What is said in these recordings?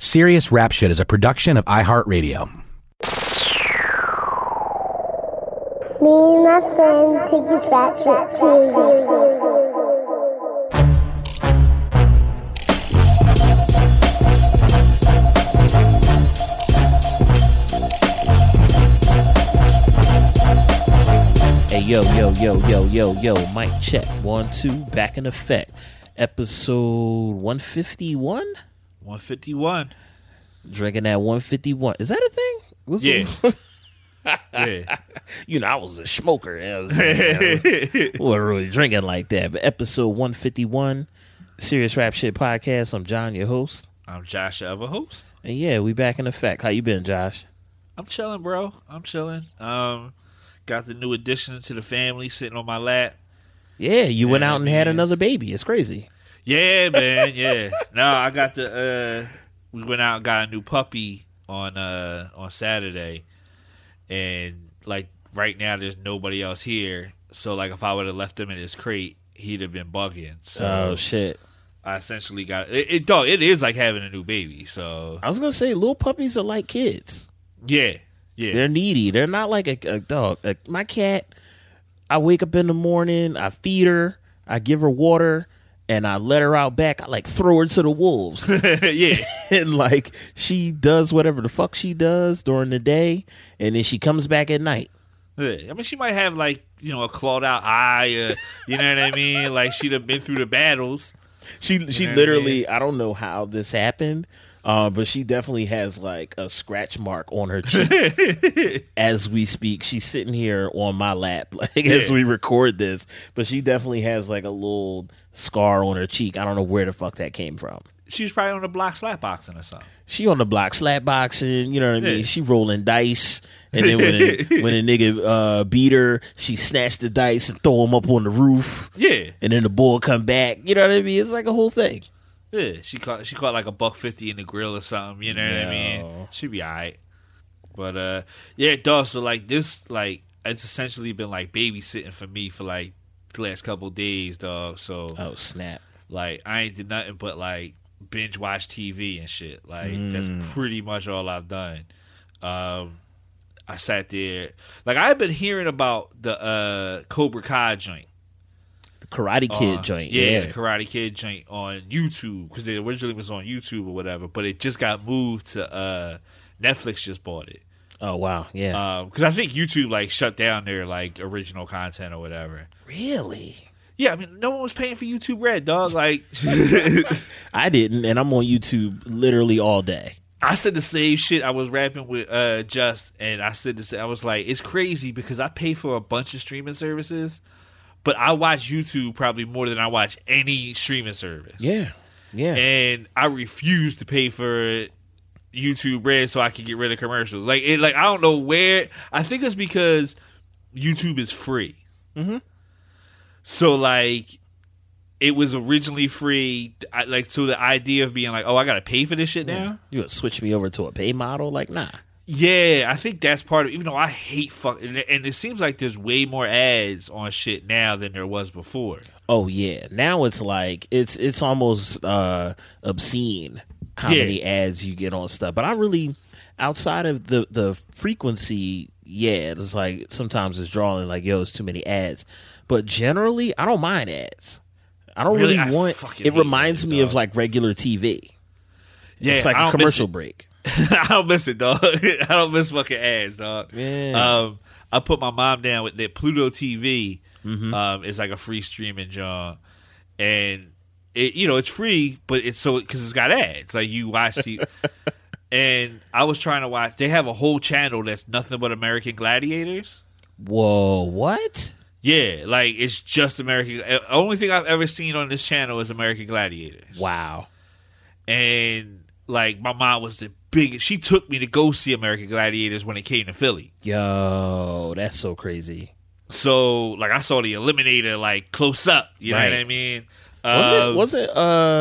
Serious Rap Shit is a production of iHeartRadio. Me and my friend take this rap shit seriously. Hey, yo, mic check. 1, 2, back in effect. Episode 151? 151. Drinking that 151. Is that a thing? Yeah. You know, I was a smoker. I wasn't really drinking like that. But episode 151, Serious Rap Shit Podcast. I'm John, your host. I'm Josh, the other host. And yeah, we back in effect. How you been, Josh? I'm chilling, bro. I'm chilling. Got the new addition to the family sitting on my lap. Yeah, you went out and had another baby. It's crazy. Yeah, man. Yeah. No, I got we went out and got a new puppy on Saturday, and like right now there's nobody else here. So like if I would have left him in his crate, he'd have been bugging. So Oh shit! I essentially got it. Dog, it is like having a new baby. So I was gonna say, little puppies are like kids. yeah. They're needy. They're not like a dog. My cat, I wake up in the morning, I feed her, I give her water, and I let her out back. I like throw her to the wolves. Yeah. And like she does whatever the fuck she does during the day, and then she comes back at night. Yeah. I mean, she might have like, a clawed out eye, you know what I mean? Like she'd have been through the battles. She literally, I don't know how this happened, but she definitely has like a scratch mark on her cheek as we speak. She's sitting here on my lap as we record this, but she definitely has like a little scar on her cheek. I don't know where the fuck that came from. She was probably on the block slap boxing or something. She on the block slap boxing, you know what I mean? She rolling dice, and then when a nigga beat her, she snatched the dice and throw him up on the roof. Yeah. And then the bull come back. You know what I mean? It's like a whole thing. Yeah, she caught like $150 in the grill or something. You know what I mean? She'd be alright. But yeah, dog. So like this, like it's essentially been like babysitting for me for like the last couple days, dog. So Oh snap! like I ain't did nothing but like binge watch TV and shit. Like that's pretty much all I've done. I sat there, like I've been hearing about the Cobra Kai joint. Karate Kid joint. Yeah, the Karate Kid joint on YouTube, because it originally was on YouTube or whatever, but it just got moved to Netflix. Just bought it. Oh wow, yeah. Because I think YouTube like shut down their like original content or whatever. Really? Yeah, I mean no one was paying for YouTube Red, dog. Like I didn't, and I'm on YouTube literally all day. I said the same shit. I was rapping with Just, and I said this. I was like, it's crazy because I pay for a bunch of streaming services, but I watch YouTube probably more than I watch any streaming service. Yeah. And I refuse to pay for YouTube Red so I can get rid of commercials. Like I don't know where. I think it's because YouTube is free. Mm-hmm. So like, it was originally free. So the idea of being like, oh, I gotta pay for this shit now. You would switch me over to a pay model? Like, nah. Yeah, I think that's part of it. Even though I hate and it seems like there's way more ads on shit now than there was before. Oh yeah, now it's like it's almost obscene how many ads you get on stuff. But I really, outside of the frequency, it's like sometimes it's drawing like, yo, it's too many ads. But generally, I don't mind ads. I don't really want. It reminds me of like regular TV. Yeah, it's like a commercial break. I don't miss it, dog. I don't miss fucking ads, dog. Yeah. I put my mom down with that Pluto TV. It's like a free streaming job, and it's free, but it's because it's got ads. Like you watch the, and I was trying to watch. They have a whole channel that's nothing but American Gladiators. Whoa, what? Yeah, like it's just American. The only thing I've ever seen on this channel is American Gladiators. Wow. And like my mom was the biggest. She took me to go see American Gladiators when it came to Philly. Yo, that's so crazy. So like I saw the Eliminator like close up. You know what I mean? Wasn't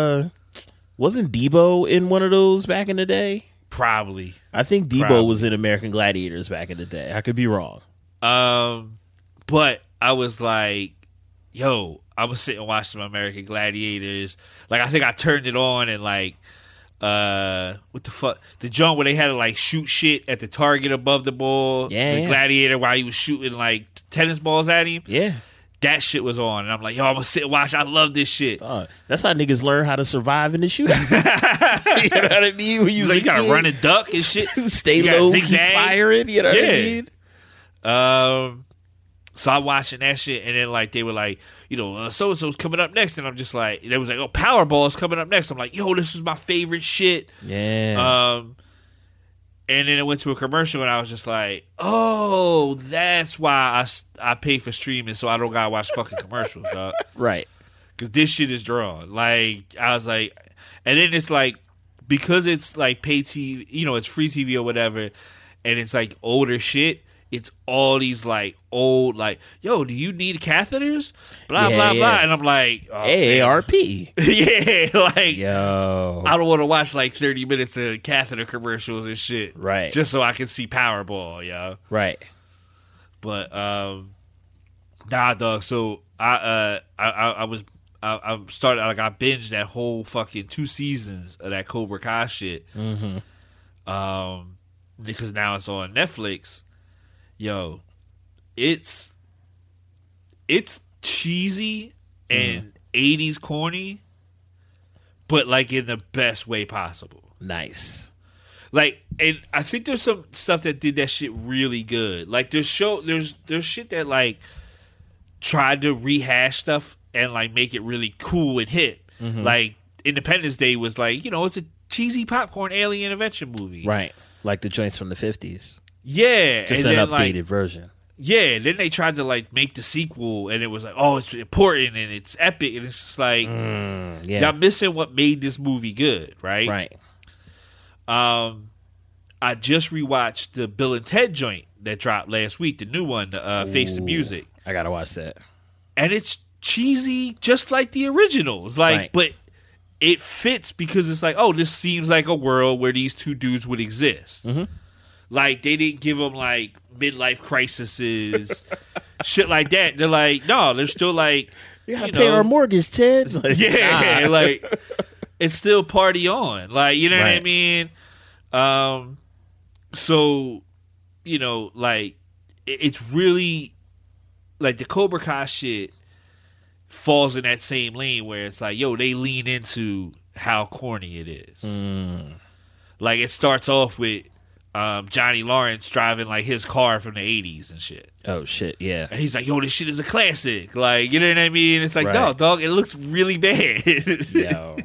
Debo in one of those back in the day? Probably. I think Debo was in American Gladiators back in the day. I could be wrong. But I was like, yo, I was sitting watching some American Gladiators. Like, I think I turned it on and, like, what the fuck? The joint where they had to like shoot shit at the target above the ball. Yeah, the gladiator while he was shooting like tennis balls at him. Yeah. That shit was on, and I'm like, yo, I'm gonna sit and watch. I love this shit. That's how niggas learn how to survive in the shootout. You know what I mean? When you gotta run and duck and shit. Stay low, keep firing. You know what I mean? So I'm watching that shit, and then like they were like, so and so's coming up next, and I'm just like, they was like, oh, Powerball's coming up next. I'm like, yo, this is my favorite shit. Yeah. And then it went to a commercial, and I was just like, oh, that's why I pay for streaming, so I don't gotta watch fucking commercials, dog. Right. Because this shit is drawn. Like, I was like, and then it's like, because it's like pay TV, it's free TV or whatever, and it's like older shit, it's all these like old, like, yo, do you need catheters? Blah, blah, blah. And I'm like, oh, AARP. Yeah, like, yo. I don't want to watch like 30 minutes of catheter commercials and shit. Right. Just so I can see Powerball, yo. Right. But, nah, dog. So I started, like, I binged that whole fucking 2 seasons of that Cobra Kai shit. Mm-hmm. Because now it's on Netflix. Yo, it's cheesy and 80s corny, but like in the best way possible. Nice. Like, and I think there's some stuff that did that shit really good. Like there's shit that like tried to rehash stuff and like make it really cool and hip. Mm-hmm. Like Independence Day was like, it's a cheesy popcorn alien intervention movie. Right. Like the joints from the 50s. Yeah. Just and an then, updated version. Yeah, then they tried to like make the sequel, and it was like, oh, it's important and it's epic, and it's just like, y'all missing what made this movie good, right? Right. I just rewatched the Bill and Ted joint that dropped last week, the new one, the Face the Music. I gotta watch that. And it's cheesy, just like the originals, like, right. But it fits because it's like, oh, this seems like a world where these two dudes would exist. Mm-hmm. Like, they didn't give them, like, midlife crises, shit like that. They're like, no, they're still like, you gotta pay our mortgage, Ted. Like, yeah, like, it's still party on. Like, you know what I mean? So, like, it's really, like, the Cobra Kai shit falls in that same lane where it's like, yo, they lean into how corny it is. Like, it starts off with Johnny Lawrence driving like his car from the 80s and shit. Oh shit, yeah. And he's like, yo, this shit is a classic. Like, you know what I mean? It's like, no, dog, it looks really bad. Yo.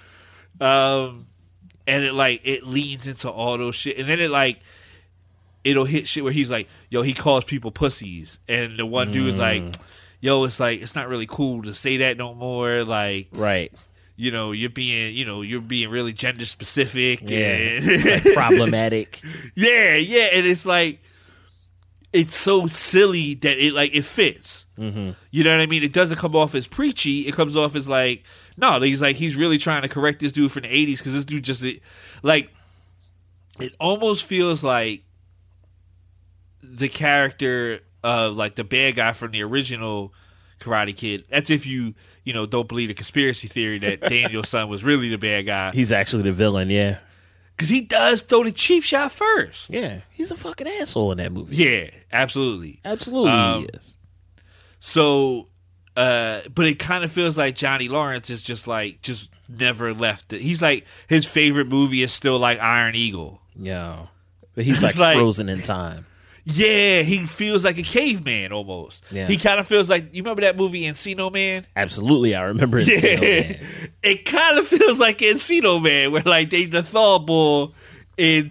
And it leans into all those shit. And then it'll hit shit where he's like, yo, he calls people pussies. And the one dude is like, yo, it's like, it's not really cool to say that no more. Like, right. You're being really gender specific. Yeah. And it's like problematic. Yeah. And it's like, it's so silly that it fits. Mm-hmm. You know what I mean? It doesn't come off as preachy. It comes off as like, no, he's really trying to correct this dude from the 80s because this dude just, like, it almost feels like the character of, like, the bad guy from the original Karate Kid. That's if you don't believe the conspiracy theory that Daniel's son was really the bad guy. He's actually the villain, yeah. Because he does throw the cheap shot first. Yeah, he's a fucking asshole in that movie. Yeah, absolutely. Absolutely he is. So, but it kind of feels like Johnny Lawrence is just never left it. He's like, his favorite movie is still like Iron Eagle. Yeah. But he's like frozen in time. Yeah, he feels like a caveman almost. Yeah. He kind of feels like, you remember that movie Encino Man? Absolutely, I remember Encino Man. It kind of feels like Encino Man, where like they the thaw ball in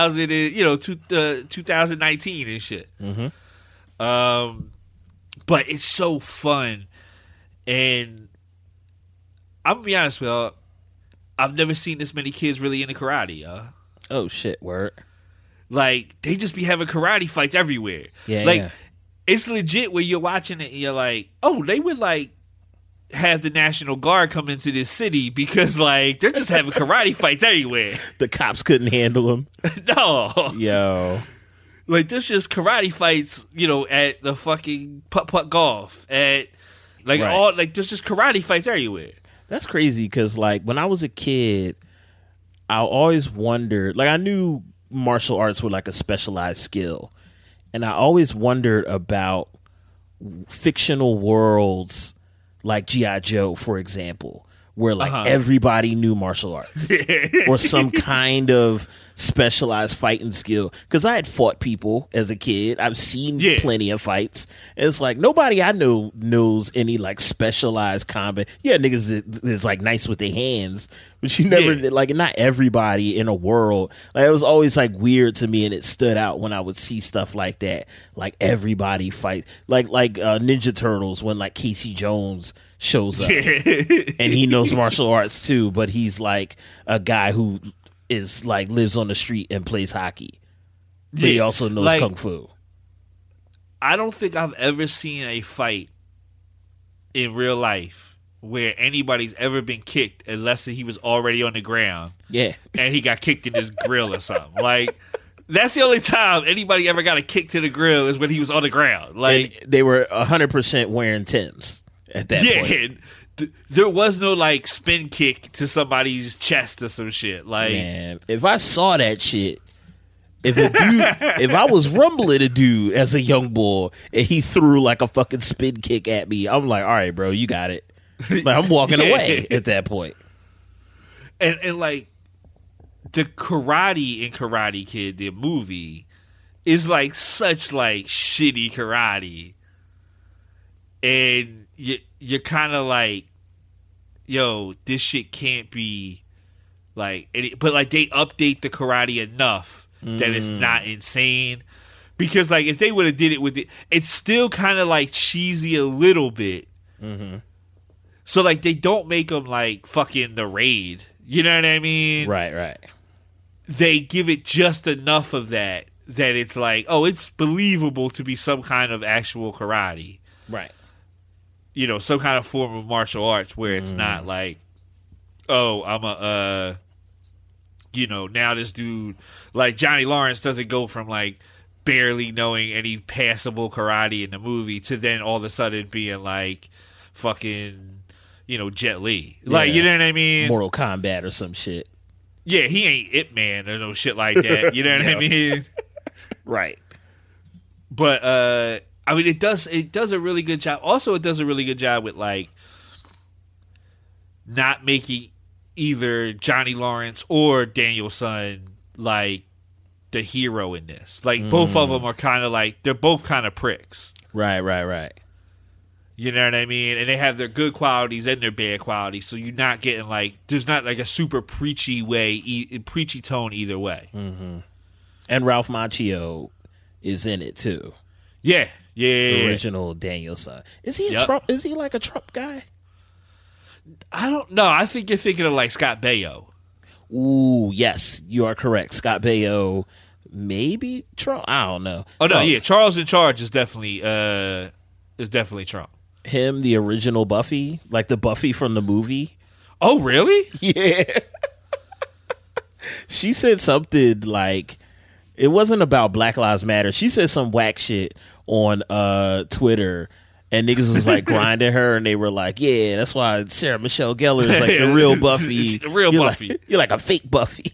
2019 and shit. Mm-hmm. But it's so fun, and I'm gonna be honest with y'all, I've never seen this many kids really into karate, y'all. Oh shit, word. Like, they just be having karate fights everywhere. Yeah, like, it's legit where you're watching it and you're like, oh, they would, like, have the National Guard come into this city because, like, they're just having karate fights everywhere. The cops couldn't handle them. No. Yo. Like, there's just karate fights, at the fucking putt-putt golf. At, like, there's just karate fights everywhere. That's crazy because, like, when I was a kid, I always wondered, like I knew martial arts were like a specialized skill, and I always wondered about fictional worlds like G.I. Joe, for example, where like everybody knew martial arts or some kind of specialized fighting skill. Because I had fought people as a kid. I've seen plenty of fights. And it's like nobody I know knows any like specialized combat. Yeah, niggas is like nice with their hands, but you never like not everybody in a world. Like it was always like weird to me, and it stood out when I would see stuff like that. Like everybody fight like Ninja Turtles when like Casey Jones shows up and he knows martial arts too, but he's like a guy who is like lives on the street and plays hockey, but he also knows like, kung fu. I don't think I've ever seen a fight in real life where anybody's ever been kicked unless he was already on the ground. Yeah, and he got kicked in his grill or something. Like that's the only time anybody ever got a kick to the grill is when he was on the ground. Like and they were 100% wearing Timbs at that point. There was no like spin kick to somebody's chest or some shit. Like, man, if I saw that shit, if I was rumbling a dude as a young boy and he threw like a fucking spin kick at me, I'm like, all right, bro, you got it. Like, I'm walking away at that point. And like the karate in Karate Kid, the movie, is like such like shitty karate, and you're kind of like, yo, this shit can't be like, but like they update the karate enough that it's not insane. Because like if they would have did it with it's still kind of like cheesy a little bit. Mm-hmm. So like they don't make them like fucking The Raid. You know what I mean? Right. They give it just enough of that it's like, oh, it's believable to be some kind of actual karate. Right. You know, some kind of form of martial arts where it's not like, oh, I'm now this dude, like Johnny Lawrence doesn't go from like barely knowing any passable karate in the movie to then all of a sudden being like fucking, Jet Li. Like, you know what I mean? Mortal Kombat or some shit. Yeah, he ain't Ip Man or no shit like that. You know what I mean? Right. But, I mean, it does a really good job. Also, it does a really good job with, like, not making either Johnny Lawrence or Daniel San, like, the hero in this. Like, both of them are kind of like, they're both kind of pricks. Right. You know what I mean? And they have their good qualities and their bad qualities, so you're not getting, like, there's not, like, a super preachy tone either way. Mm-hmm. And Ralph Macchio is in it, too. Yeah. The original Daniel San. Is he a Trump? Is he like a Trump guy? I don't know. I think you're thinking of like Scott Baio. Ooh, yes, you are correct. Scott Baio, maybe Trump. I don't know. Oh no, yeah, Charles in Charge is definitely Trump. Him, the original Buffy, like the Buffy from the movie. Oh, really? Yeah. She said something like, it wasn't about Black Lives Matter. She said some whack shit on Twitter, and niggas was like grinding her, and they were like, yeah, that's why Sarah Michelle Gellar is like the real Buffy. The real Buffy. Like, you're like a fake Buffy.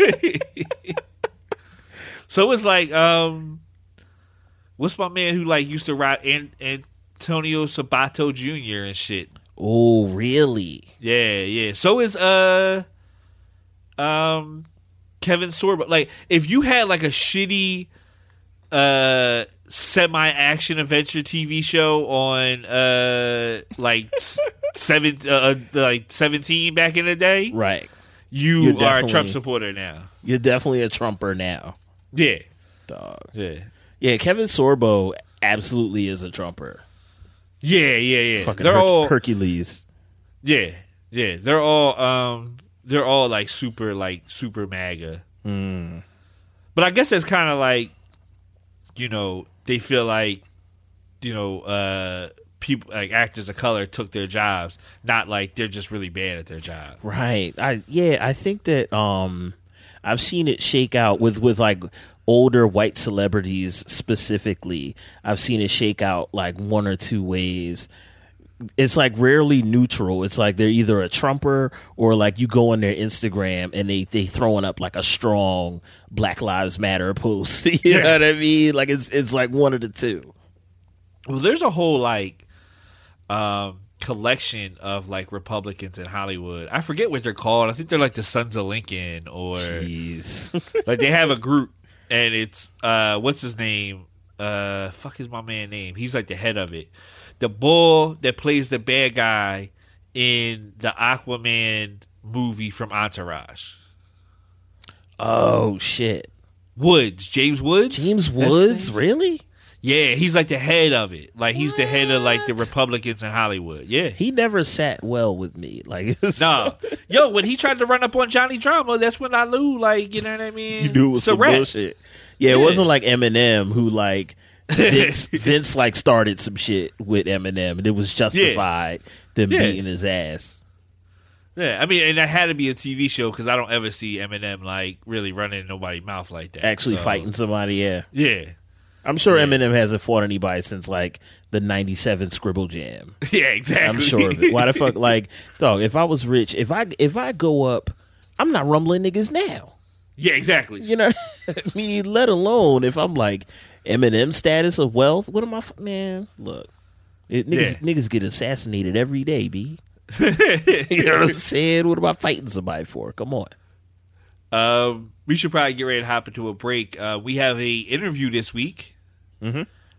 So it's like, what's my man who like used to write Antonio Sabato Jr. and shit? Oh, really? Yeah. So is Kevin Sorbo. Like, if you had like a shitty semi-action adventure TV show on like 17 back in the day, right? You are a Trump supporter now. You're definitely a Trumper now. Yeah, dog. Yeah. Kevin Sorbo absolutely is a Trumper. Yeah. Fucking they're all Hercules. Yeah. They're all like super MAGA. But I guess it's kind of like, they feel like, people like actors of color took their jobs, not like they're just really bad at their job. Right. I think that I've seen it shake out with like older white celebrities specifically. I've seen it shake out like one or two ways. it's like rarely neutral. It's like they're either a Trumper or like you go on their Instagram and they throwing up like a strong Black Lives Matter post. You know what I mean? Like it's like one of the two. Well, there's a whole like collection of like Republicans in Hollywood. I forget what they're called. I think they're like the Sons of Lincoln, or like they have a group, and it's what's his name? Fuck is my man name? He's like the head of it. The bull that plays the bad guy in the Aquaman movie from Entourage. Oh shit! Woods, James Woods. James Woods, really? Yeah, he's like the head of it. Like he's the head of like the Republicans in Hollywood. Yeah, he never sat well with me. Like no, yo, when he tried to run up on Johnny Drama, that's when I knew. Like, you know what I mean? You knew it was some bullshit. Yeah, it wasn't like Eminem who like Vince like started some shit with Eminem, and it was justified them beating his ass. Yeah, I mean, and that had to be a TV show because I don't ever see Eminem like really running nobody's mouth like that. Actually fighting somebody, yeah. I'm sure Eminem hasn't fought anybody since like the '97 Scribble Jam. Yeah, exactly. I'm sure of it. Why the fuck, like, dog? If I was rich, if I go up, I'm not rumbling niggas now. Yeah, exactly. You know, I mean, let alone if I'm like Eminem status of wealth. What am I? Man, look, niggas get assassinated every day, b. You know what I'm saying? What am I fighting somebody for? Come on. We should probably get ready to hop into a break. We have a interview this week with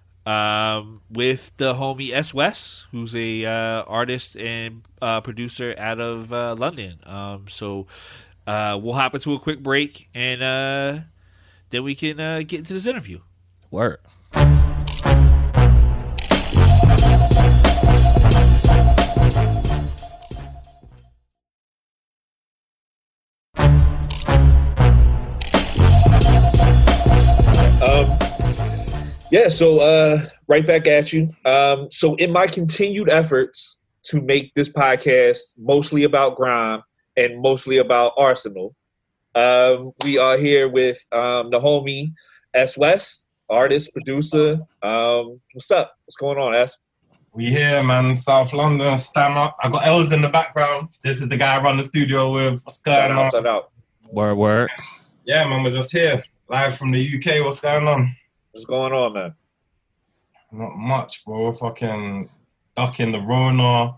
the homie S. West, who's a artist and producer out of London. So we'll hop into a quick break, and then we can get into this interview. Word. So right back at you. So in my continued efforts to make this podcast mostly about grime and mostly about Arsenal, we are here with the homie S. West, artist, producer. What's up? What's going on, S? We here, man. South London, stand up. I got Els in the background. This is the guy I run the studio with. What's going on? Shout out. Word. Yeah, man, we're just here. Live from the UK. What's going on? What's going on, man? Not much, bro. Fucking ducking the Rona.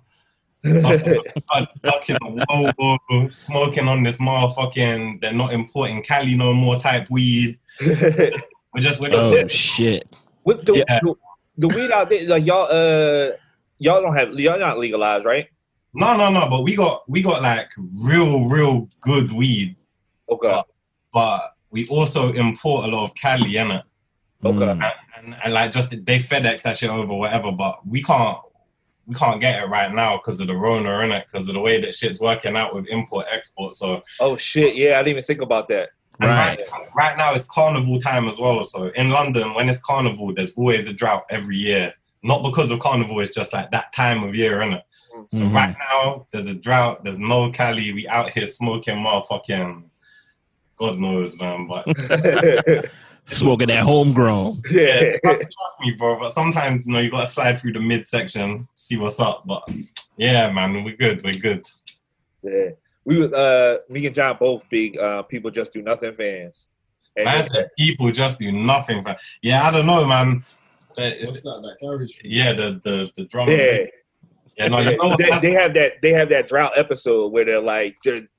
Ducking the Volvo. Smoking on this motherfucking, they're not importing Cali no more type weed. We're just oh, shit. With the weed out there, like y'all not legalized, right? No, but we got like real good weed. Okay. But we also import a lot of Cali, innit? Okay. And like just they FedEx that shit over, whatever, but we can't get it right now because of the Rona, innit? Because of the way that shit's working out with import export. So oh shit, yeah, I didn't even think about that. Right now it's carnival time as well. So in London, when it's carnival, there's always a drought every year. Not because of carnival, it's just like that time of year, innit? So right now there's a drought. There's no Cali. We out here smoking motherfucking God knows, man, but. Smoking that homegrown. Yeah, trust me, bro. But sometimes, you gotta slide through the midsection, see what's up. But yeah, man, we're good. Yeah, me and John both big People Just Do Nothing fans. And I said People Just Do Nothing. Yeah, I don't know, man. What's that carriage? Yeah, the drum. Yeah, no, they have that drought episode where they're like.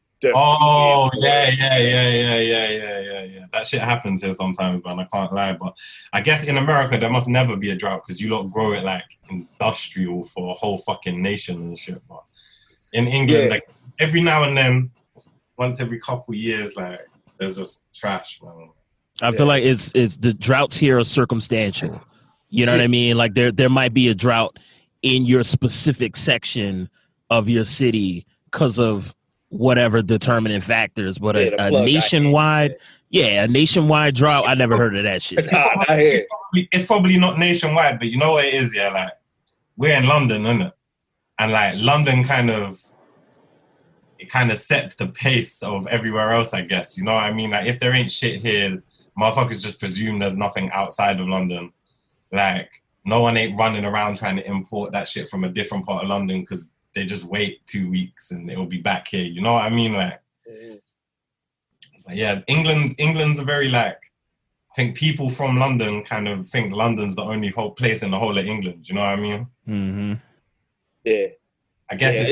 Oh yeah. That shit happens here sometimes, man. I can't lie, but I guess in America there must never be a drought because you lot grow it like industrial for a whole fucking nation and shit. But in England, like every now and then, once every couple years, like there's just trash, man. I feel like it's the droughts here are circumstantial. You know what I mean? Like there might be a drought in your specific section of your city because of whatever determining factors, but a nationwide, a nationwide drought. I never heard of that shit. It's probably not nationwide, but you know what it is, yeah. Like we're in London, innit? And like London kind of sets the pace of everywhere else, I guess. You know what I mean? Like if there ain't shit here, motherfuckers just presume there's nothing outside of London. Like no one ain't running around trying to import that shit from a different part of London because they just wait 2 weeks and it'll be back here. You know what I mean? Like, yeah, England's a very like, I think people from London kind of think London's the only whole place in the whole of England. You know what I mean? Mm-hmm. Yeah. I guess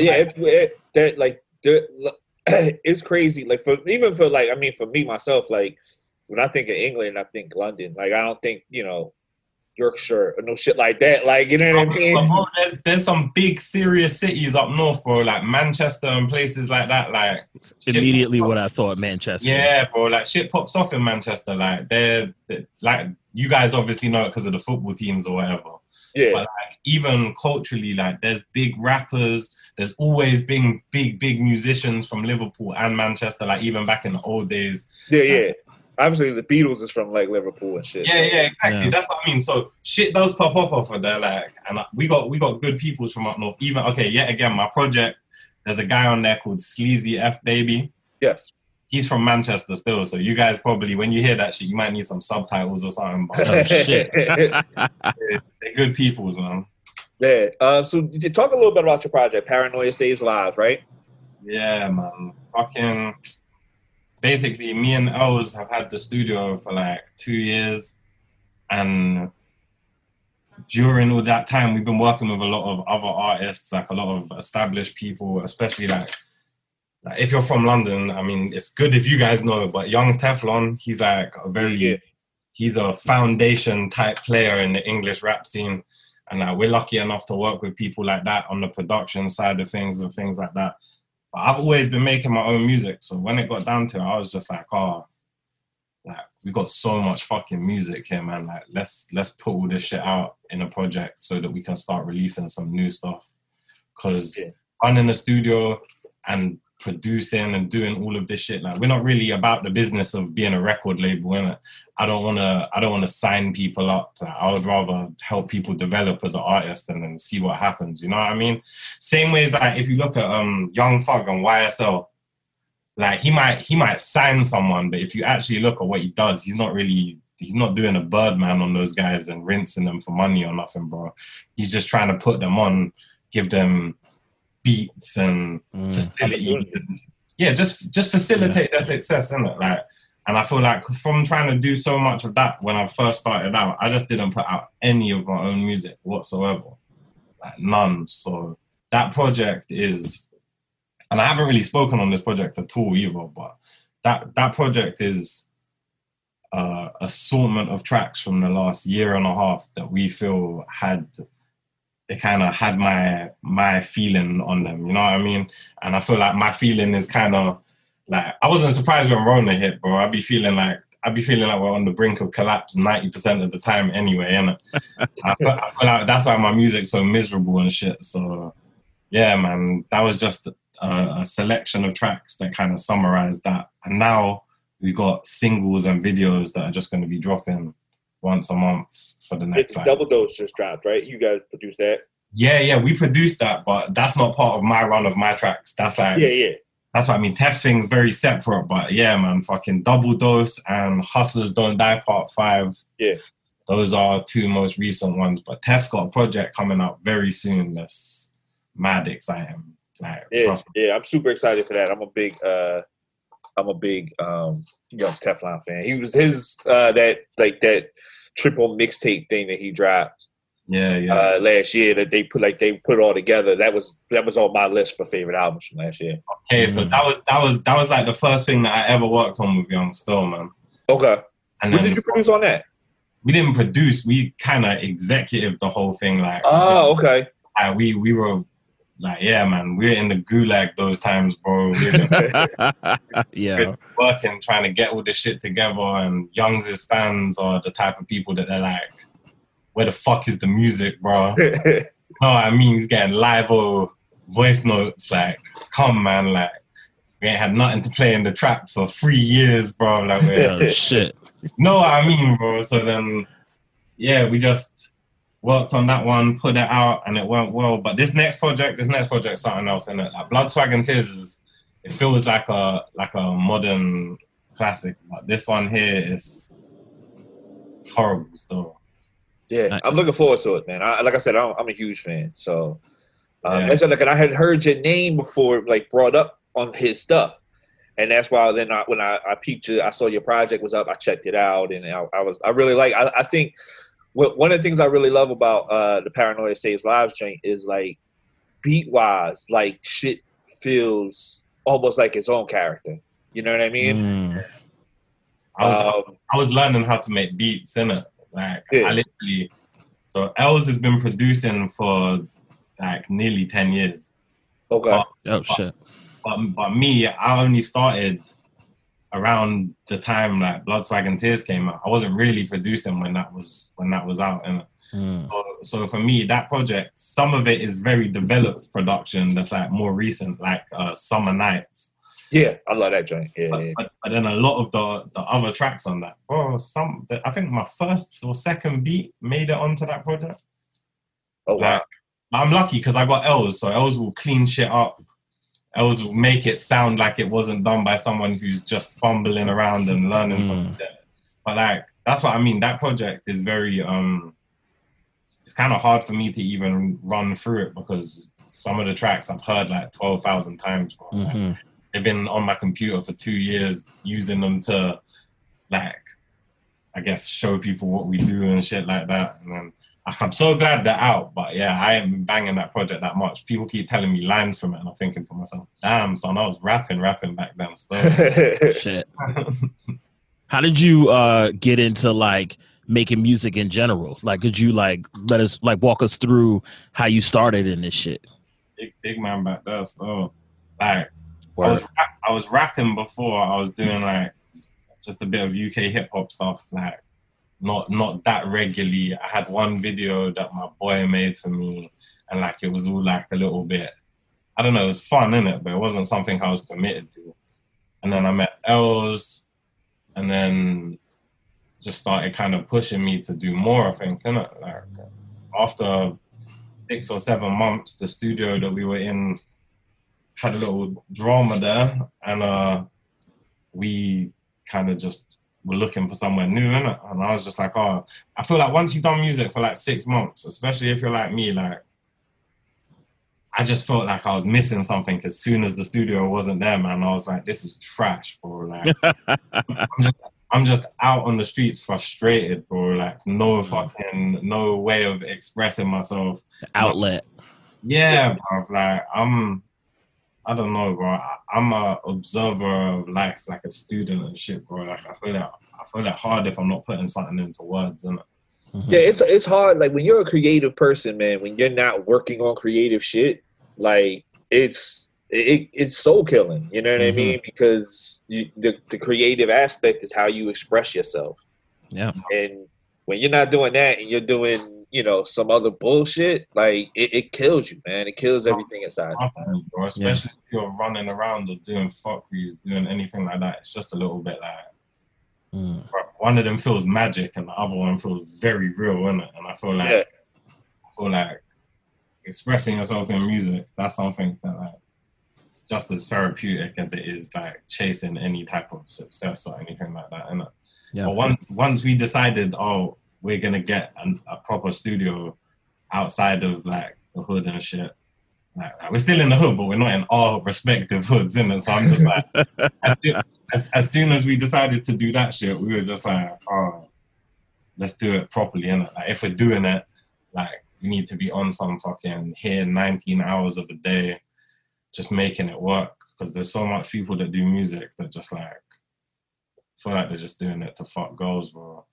it's crazy. Like for me myself, like when I think of England, I think London. Like I don't think, Yorkshire or no shit like that. Like, you know what I mean? Bro, there's some big serious cities up north, bro, like Manchester and places like that. Like immediately what I thought, Manchester. Yeah, bro, like shit pops off in Manchester. Like they're like, you guys obviously know it because of the football teams or whatever. Yeah. But like even culturally, like there's big rappers. There's always been big musicians from Liverpool and Manchester. Like even back in the old days. Yeah. Obviously, the Beatles is from like Liverpool and shit. Yeah, exactly. Yeah. That's what I mean. So shit does pop up off of there, like, and we got good peoples from up north. Even yet again, my project. There's a guy on there called Sleazy F Baby. Yes, he's from Manchester still. So you guys probably, when you hear that shit, you might need some subtitles or something. But, oh shit, they're good peoples, man. Yeah. So you talk a little bit about your project, Paranoia Saves Lives, right? Yeah, man. Fucking. Basically, me and Els have had the studio for like 2 years, and during all that time, we've been working with a lot of other artists, like a lot of established people, especially like if you're from London. I mean, it's good if you guys know, but Young's Teflon, he's like he's a foundation type player in the English rap scene, and we're lucky enough to work with people like that on the production side of things and things like that. But I've always been making my own music, so when it got down to it, I was just like, we got so much fucking music here, man. Like, let's put all this shit out in a project so that we can start releasing some new stuff. Because running the studio and producing and doing all of this shit, like, we're not really about the business of being a record label, innit? I don't wanna sign people up. Like, I would rather help people develop as an artist and then see what happens. You know what I mean? Same way as like if you look at Young Thug on YSL, like he might sign someone, but if you actually look at what he does, he's not doing a Birdman on those guys and rinsing them for money or nothing, bro. He's just trying to put them on, give them beats and facility. Just facilitate their success, innit? Like, and I feel like from trying to do so much of that when I first started out, I just didn't put out any of my own music whatsoever. Like, none. So that project is, and I haven't really spoken on this project at all either, but that project is an assortment of tracks from the last year and a half that we feel had my feeling on them, you know what I mean? And I feel like my feeling is kind of like, I wasn't surprised when Rona hit, bro. I'd be feeling like we're on the brink of collapse 90% of the time anyway, innit? I feel like that's why my music's so miserable and shit. So yeah, man, that was just a selection of tracks that kind of summarized that. And now we got singles and videos that are just going to be dropping once a month for the next. Double Dose just dropped, right? You guys produced that? Yeah, we produced that, but that's not part of my run of my tracks. That's like, that's what I mean. Tef's thing's very separate, but yeah, man, fucking Double Dose and Hustlers Don't Die Part 5. Yeah. Those are two most recent ones, but Tef's got a project coming out very soon that's mad exciting. Like, I'm super excited for that. I'm a big Young Teflon fan. He was his that triple mixtape thing that he dropped. Last year that they put it all together. That was on my list for favorite albums from last year. Okay, so that was like the first thing that I ever worked on with Young Still, man. Okay. And what did you produce on that? We didn't produce. We kind of executive the whole thing. Like, okay. We were like, yeah, man, we were in the gulag those times, bro. We were working, trying to get all this shit together. And Young's fans are the type of people that they're like, where the fuck is the music, bro? You know what I mean? He's getting live voice notes. Like, come, man. Like, we ain't had nothing to play in the trap for 3 years, bro. Like, oh, shit. Know what I mean, bro? So then, yeah, we just worked on that one, put it out, and it went well. But this next project is something else, innit? Like, Blood, Swag, and Tears it feels like a modern classic. But this one here is horrible still. Yeah, Nice. I'm looking forward to it, man. Like I said, I'm a huge fan. So Yeah. that's like, I had heard your name before, like brought up on his stuff, and that's why then when I peeped you, I saw your project was up. I checked it out, and I really like. I think one of the things I really love about the Paranoia Saves Lives joint is like beat wise, like shit feels almost like its own character. You know what I mean? I was learning how to make beats, innit? Like, Yeah. I literally... So, Els has been producing for, like, nearly 10 years. Okay. Shit. But me, I only started around the time, like, Blood, Swag, and Tears came out. I wasn't really producing when that was out, innit? So for me, that project, some of it is very developed production that's, like, more recent, like Summer Nights. Yeah, I love that joint. Yeah, But then a lot of the other tracks on that, I think my first or second beat made it onto that project. Oh, wow. Like, I'm lucky because I got Els, so Els will clean shit up. Els will make it sound like it wasn't done by someone who's just fumbling around and learning something. But like, that's what I mean. That project is very, it's kind of hard for me to even run through it because some of the tracks I've heard like 12,000 times. Like, they've been on my computer for 2 years using them to, like, I guess, show people what we do and shit like that. And then I'm so glad they're out, but yeah, I ain't been banging that project that much. People keep telling me lines from it, and I'm thinking to myself, damn, son, I was rapping back then still. Shit. How did you get into, like, making music in general? Like, could you, like, walk us through how you started in this shit? Big man back there still. Like, I was rapping before. I was doing like just a bit of UK hip hop stuff, like not that regularly. I had one video that my boy made for me, and like it was all like a little bit, I don't know, it was fun, innit? But it wasn't something I was committed to. And then I met Els, and then just started kind of pushing me to do more, I think, innit? Like after 6 or 7 months, the studio that we were in had a little drama there, and we kind of just were looking for somewhere new, innit? And I was just like, I feel like once you've done music for like 6 months, especially if you're like me, like, I just felt like I was missing something as soon as the studio wasn't there, man. I was like, this is trash, bro. Like, I'm just out on the streets frustrated, bro. Like, no way of expressing myself. Outlet. Yeah, bro. Like, I don't know, bro. I'm a observer of life, like a student and shit, bro. Like, I feel that hard if I'm not putting something into words, innit? Yeah, it's hard. Like when you're a creative person, man, when you're not working on creative shit, like it's soul killing. You know what I mean? Because the creative aspect is how you express yourself. Yeah. And when you're not doing that and you're doing, some other bullshit, like it kills you, man. It kills everything inside you. Bro, especially if you're running around or doing fuckeries, doing anything like that. It's just a little bit like, one of them feels magic and the other one feels very real, innit? And I feel like expressing yourself in music, that's something that like it's just as therapeutic as it is like chasing any type of success or anything like that, innit? Yeah. But once we decided, we're gonna get a proper studio outside of like the hood and shit. Like, we're still in the hood, but we're not in our respective hoods, innit? So I'm just like, as soon as we decided to do that shit, we were just like, let's do it properly, innit? Like, if we're doing it, like, we need to be on some fucking here 19 hours of a day, just making it work. Because there's so much people that do music that just like, feel like they're just doing it to fuck girls, bro.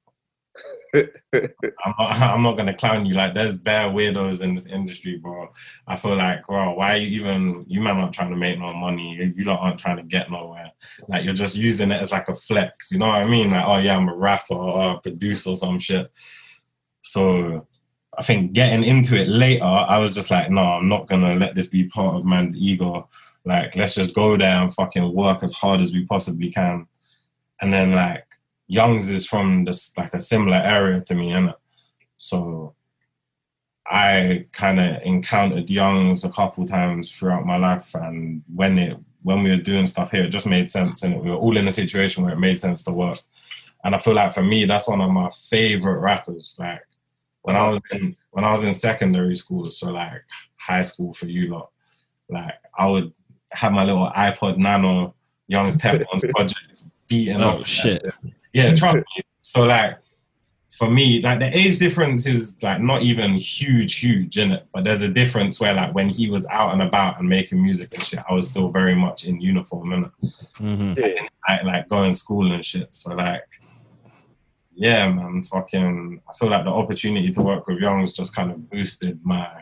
I'm not gonna clown you. Like, there's bare weirdos in this industry, bro. I feel like, bro, why are you man aren't trying to make no money. You lot aren't trying to get nowhere. Like, you're just using it as like a flex. You know what I mean? Like, I'm a rapper or a producer or some shit. So I think getting into it later, I was just like, no, I'm not gonna let this be part of man's ego. Like, let's just go there and fucking work as hard as we possibly can. And then like, Youngs is from this like a similar area to me, innit? So I kind of encountered Youngs a couple times throughout my life, and when we were doing stuff here, it just made sense, and we were all in a situation where it made sense to work. And I feel like for me, that's one of my favorite rappers. Like, when I was in secondary school, so like high school for you lot, like I would have my little iPod Nano, Young's Tech Ones projects beating up. Oh shit! Yeah, trust me. So like for me, like the age difference is like not even huge, innit? But there's a difference where like when he was out and about and making music and shit, I was still very much in uniform, innit? Mm-hmm. I didn't like going to school and shit. So like, yeah, man, fucking, I feel like the opportunity to work with Youngs just kind of boosted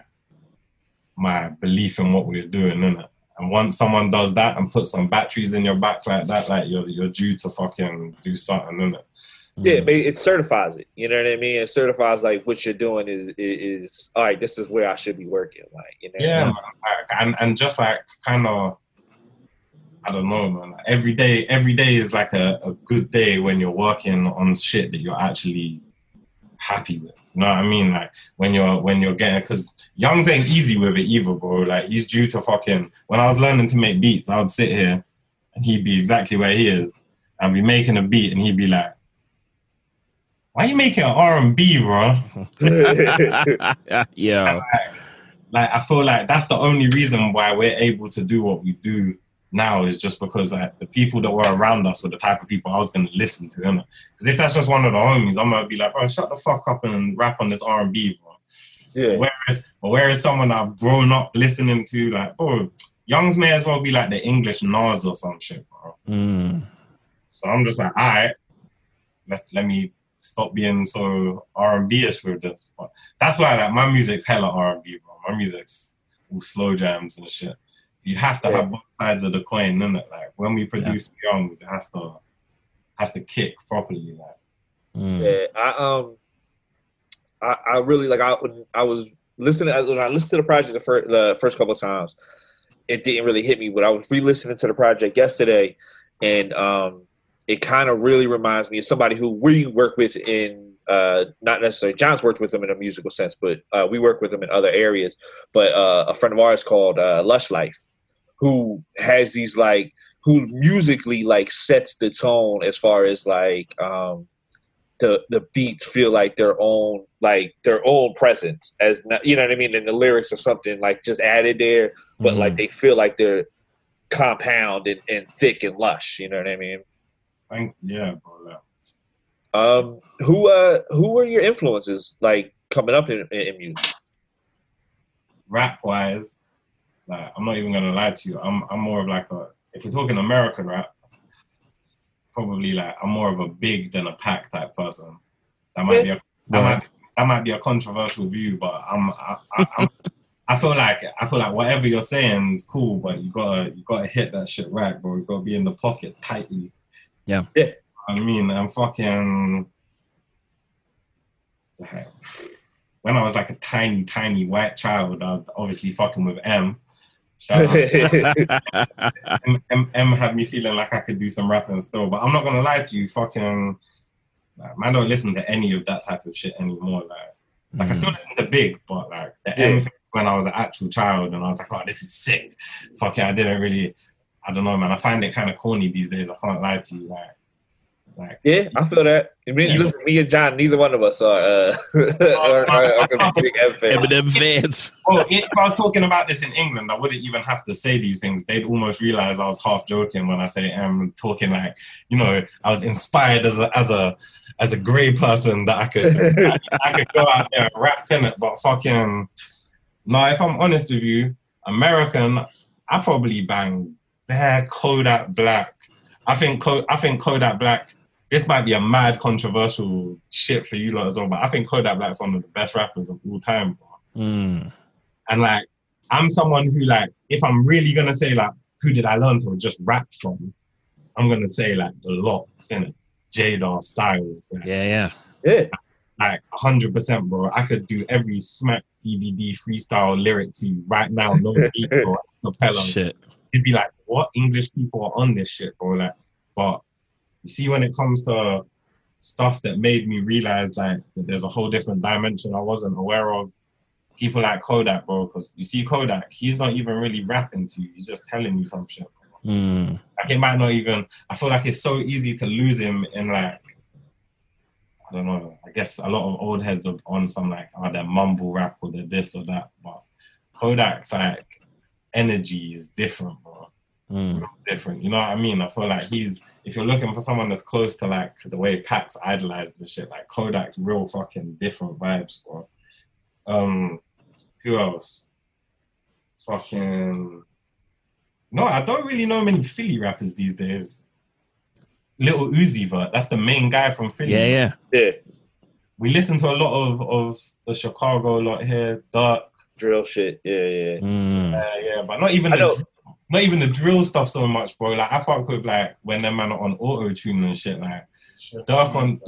my belief in what we were doing, innit? And once someone does that and puts some batteries in your back like that, like you're due to fucking do something, innit? Yeah, it certifies it. You know what I mean? It certifies like what you're doing is all right. This is where I should be working. Like, you know. Yeah, man. Like, and just like kind of, I don't know, man. Like, every day is like a good day when you're working on shit that you're actually happy with. You know what I mean? Like when you're getting, because Youngs ain't easy with it either, bro. Like he's due to fucking. When I was learning to make beats, I would sit here and he'd be exactly where he is. I'd be making a beat and he'd be like, why are you making an R&B, bro? Yeah. Like, I feel like that's the only reason why we're able to do what we do now is just because like the people that were around us were the type of people I was going to listen to, innit? Because if that's just one of the homies, I'm going to be like, bro, shut the fuck up and rap on this R&B, bro. Yeah. Whereas someone I've grown up listening to, like, bro, Youngs may as well be like the English Nas or some shit, bro. Mm. So I'm just like, all right, let me stop being so R&B-ish with this. But that's why like my music's hella R&B, bro. My music's all slow jams and shit. You have to have both sides of the coin, innit? Like when we produce Youngs, it has to kick properly. Like. Yeah, I really like. I was listening when I listened to the project the first couple of times. It didn't really hit me, but I was re-listening to the project yesterday, and it kind of really reminds me of somebody who we work with in, not necessarily, John's worked with them in a musical sense, but we work with them in other areas. But a friend of ours called Lush Life, who has these like, who musically like sets the tone as far as like the beats feel like their own presence, as you know what I mean, and the lyrics or something like just added there, but like they feel like they're compound and thick and lush. You know what I mean? Yeah, bro. Who were your influences like coming up in music? Rap wise, like I'm not even gonna lie to you. I'm more of like if you're talking American rap, probably like I'm more of a Big than a Pac type person. That might be a controversial view, but I feel like whatever you're saying is cool, but you gotta hit that shit right, bro. You gotta be in the pocket tightly. Yeah. I mean, I'm fucking like, when I was like a tiny white child, I was obviously fucking with M. M had me feeling like I could do some rapping still, but I'm not gonna lie to you, fucking like, man, I don't listen to any of that type of shit anymore. Like I still listen to Big, but like the M thing when I was an actual child and I was like, oh, this is sick. Fucking, I don't know, man. I find it kind of corny these days. I can't lie to you, like. Yeah, I feel that. I mean, listen, me and John, neither one of us are gonna be big Eminem fans. Well, if I was talking about this in England, I wouldn't even have to say these things. They'd almost realize I was half joking when I say I'm talking like, you know, I was inspired as a grey person that I could go out there and rap in it. But fucking no, if I'm honest with you, American, I probably bang bare Kodak Black. I think Kodak Black. This might be a mad controversial shit for you lot as well, but I think Kodak Black's one of the best rappers of all time, bro. And like, I'm someone who like, if I'm really gonna say like, who did I learn from, just rap from, I'm gonna say like the Lox, innit? Jada, Styles. Like, yeah. Like 100%, bro. I could do every Smack DVD freestyle lyric for you right now, no beat or capella. Shit. You'd be like, what English people are on this shit, bro? Like, but you see, when it comes to stuff that made me realize like that there's a whole different dimension I wasn't aware of, people like Kodak, bro, because you see Kodak, he's not even really rapping to you, he's just telling you some shit, bro. Like it might not even, I feel like it's so easy to lose him in like, I don't know. I guess a lot of old heads are on some like, they're mumble rap or they're this or that. But Kodak's like energy is different, bro. Different. You know what I mean? I feel like if you're looking for someone that's close to like the way Pax idolized the shit, like Kodak's real fucking different vibes, bro. Who else? Fucking... No, I don't really know many Philly rappers these days. Little Uzi, but that's the main guy from Philly. Yeah. We listen to a lot of the Chicago lot here, Dark drill shit. Yeah. Yeah, but not even the drill stuff so much, bro. Like I fuck with like when them man are on auto tune and shit, like Dark on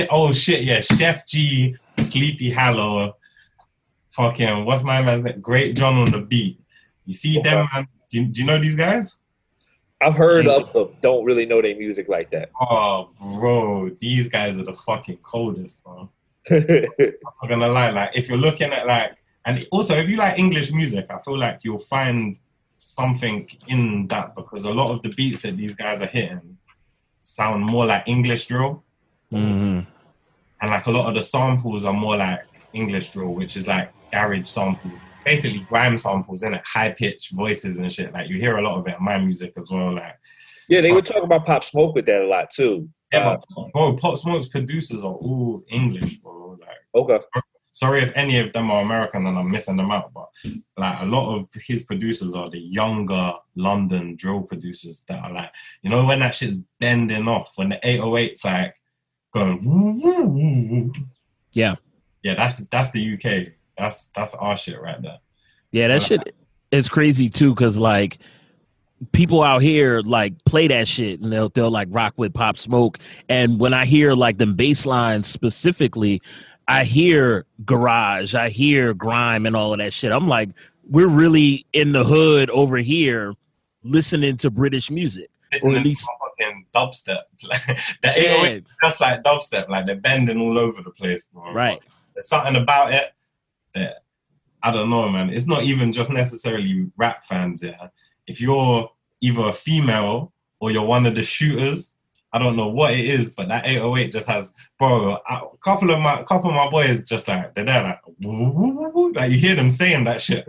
Chef G, Sleepy Hallow, fucking what's my man's name? Great John on the beat. You see them, man? Do you know these guys? I've heard of them. Don't really know their music like that. Oh, bro, these guys are the fucking coldest, bro. I'm not gonna lie. Like, if you're looking at like, and also if you like English music, I feel like you'll find something in that because a lot of the beats that these guys are hitting sound more like English drill, and like a lot of the samples are more like English drill, which is like garage samples. Basically grime samples in it, high pitched voices and shit. Like you hear a lot of it in my music as well. Like they were talking about Pop Smoke with that a lot too. Yeah, but bro, Pop Smoke's producers are all English, bro. Like okay. Sorry if any of them are American and I'm missing them out, but like a lot of his producers are the younger London drill producers that are like, you know, when that shit's bending off, when the 808's like going woo woo woo woo. Yeah, that's the UK. That's our shit right there. Yeah, that shit is crazy too, because like people out here like play that shit and they'll like rock with Pop Smoke. And when I hear like them bass lines specifically, I hear garage, I hear grime and all of that shit. I'm like, we're really in the hood over here listening to British music. Or at least fucking dubstep. The 808 just like dubstep, like they're bending all over the place, bro. Right. There's something about it that I don't know, man. It's not even just necessarily rap fans, yeah. If you're either a female or you're one of the shooters, I don't know what it is, but that 808 just has, bro. A couple of my boys just like they're there like, woo, woo, woo, woo. Like you hear them saying that shit.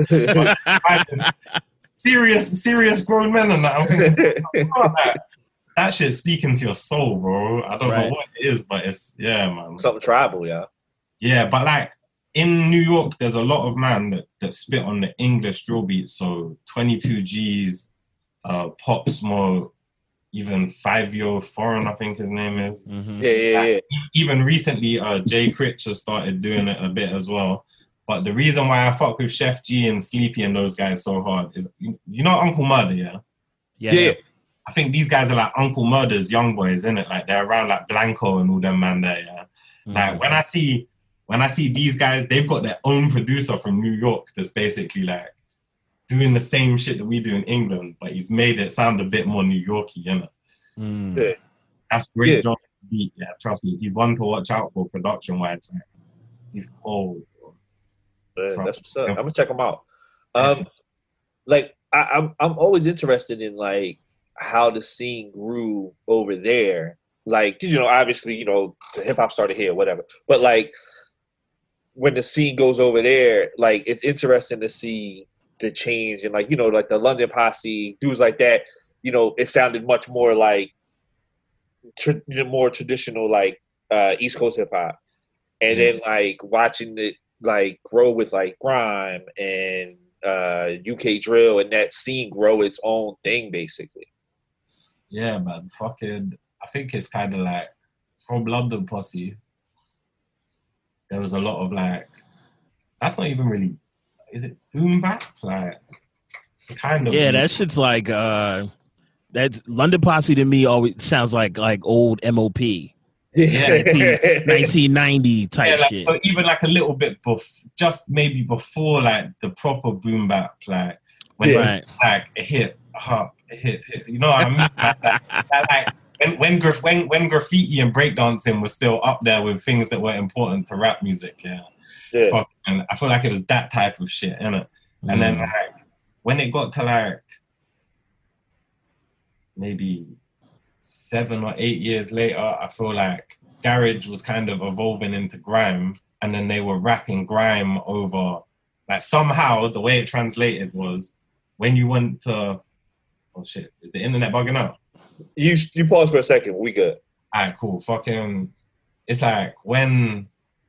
serious grown men and that. I'm thinking, that shit's speaking to your soul, bro. I don't know what it is, but it's man. Something tribal, yeah. Yeah, but like in New York, there's a lot of man that spit on the English drill beats. So 22 G's, Pop Smoke, even 5-Yo Foreign, I think his name is. Mm-hmm. Yeah. Even recently, Jay Critch has started doing it a bit as well. But the reason why I fuck with Chef G and Sleepy and those guys so hard is, you know Uncle Murder, yeah? Yeah. I think these guys are like Uncle Murder's young boys, innit? Like they're around like Blanco and all them man there, yeah? Mm-hmm. Like when I see these guys, they've got their own producer from New York that's basically like doing the same shit that we do in England, but he's made it sound a bit more New Yorky, innit? Yeah. That's great job. Yeah, trust me, he's one to watch out for production-wise. Like, he's cold. That's what's up. I'm gonna check him out. Like I'm always interested in like how the scene grew over there. Like, 'cause, you know, obviously, you know, the hip hop started here, whatever. But like when the scene goes over there, like it's interesting to see the change and like, you know, like the London Posse, dudes like that. You know, it sounded much more like more traditional, like East Coast hip hop, and then like watching it like grow with like grime and UK drill and that scene grow its own thing basically. Yeah, man. Fucking, I think it's kind of like from London Posse. There was a lot of like, that's not even really. Is it boom bap? Like, it's a kind of that shit's like that's London Posse to me always sounds like old MOP. Yeah, 1990 type shit. But even like a little bit just maybe before like the proper boom bap, like when it was like a hip hop, a hip. You know what I mean? Like when graffiti and breakdancing was still up there with things that were important to rap music. Yeah. And I feel like it was that type of shit, innit? And then like when it got to like maybe 7 or 8 years later, I feel like garage was kind of evolving into grime, and then they were rapping grime over, like somehow the way it translated was when you went to, oh shit, is the internet bugging out? You pause for a second. We good. All right, cool. Fucking, it's like when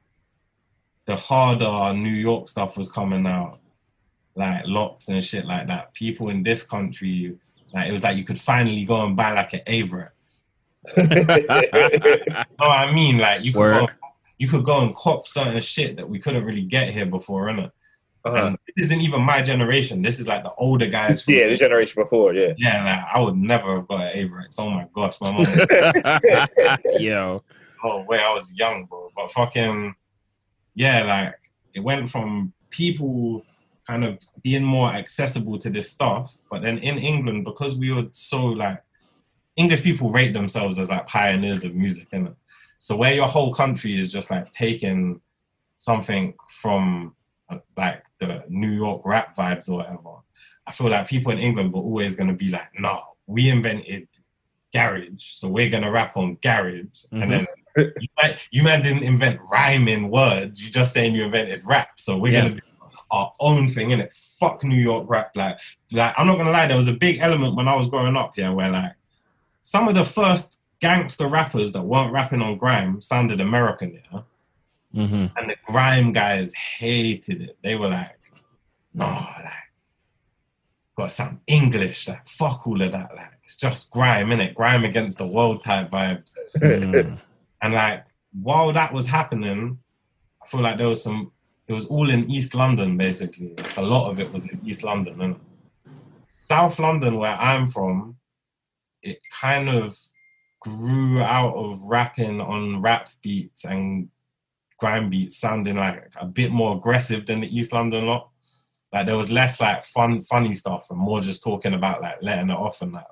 the harder New York stuff was coming out, like locks and shit like that, people in this country, like it was like you could finally go and buy like an Avrex. You know what I mean? Like you could go and cop certain shit that we couldn't really get here before, innit? And this isn't even my generation. This is like the older guys. Yeah, the generation before, yeah. Yeah, like I would never have got an Avrex. Oh my gosh, my mom. Yo. Oh, wait, I was young, bro. But fucking, yeah, like it went from people kind of being more accessible to this stuff. But then in England, because we were so like, English people rate themselves as like pioneers of music, innit? So where your whole country is just like taking something from like the New York rap vibes or whatever, I feel like people in England were always going to be like, nah, we invented garage, so we're going to rap on garage. And then you man didn't invent rhyming words, you're just saying you invented rap, so we're going to do our own thing, innit? Fuck New York rap. Like I'm not going to lie, there was a big element when I was growing up here where like some of the first gangster rappers that weren't rapping on grime sounded American, yeah? And the grime guys hated it. They were like, no, like, got some English, like, fuck all of that. Like, it's just grime, innit? Grime against the world type vibes. And like, while that was happening, I feel like it was all in East London, basically. Like, a lot of it was in East London. And South London, where I'm from, it kind of grew out of rapping on rap beats and grime beats sounding like a bit more aggressive than the East London lot. Like there was less like funny stuff and more just talking about like letting it off and that,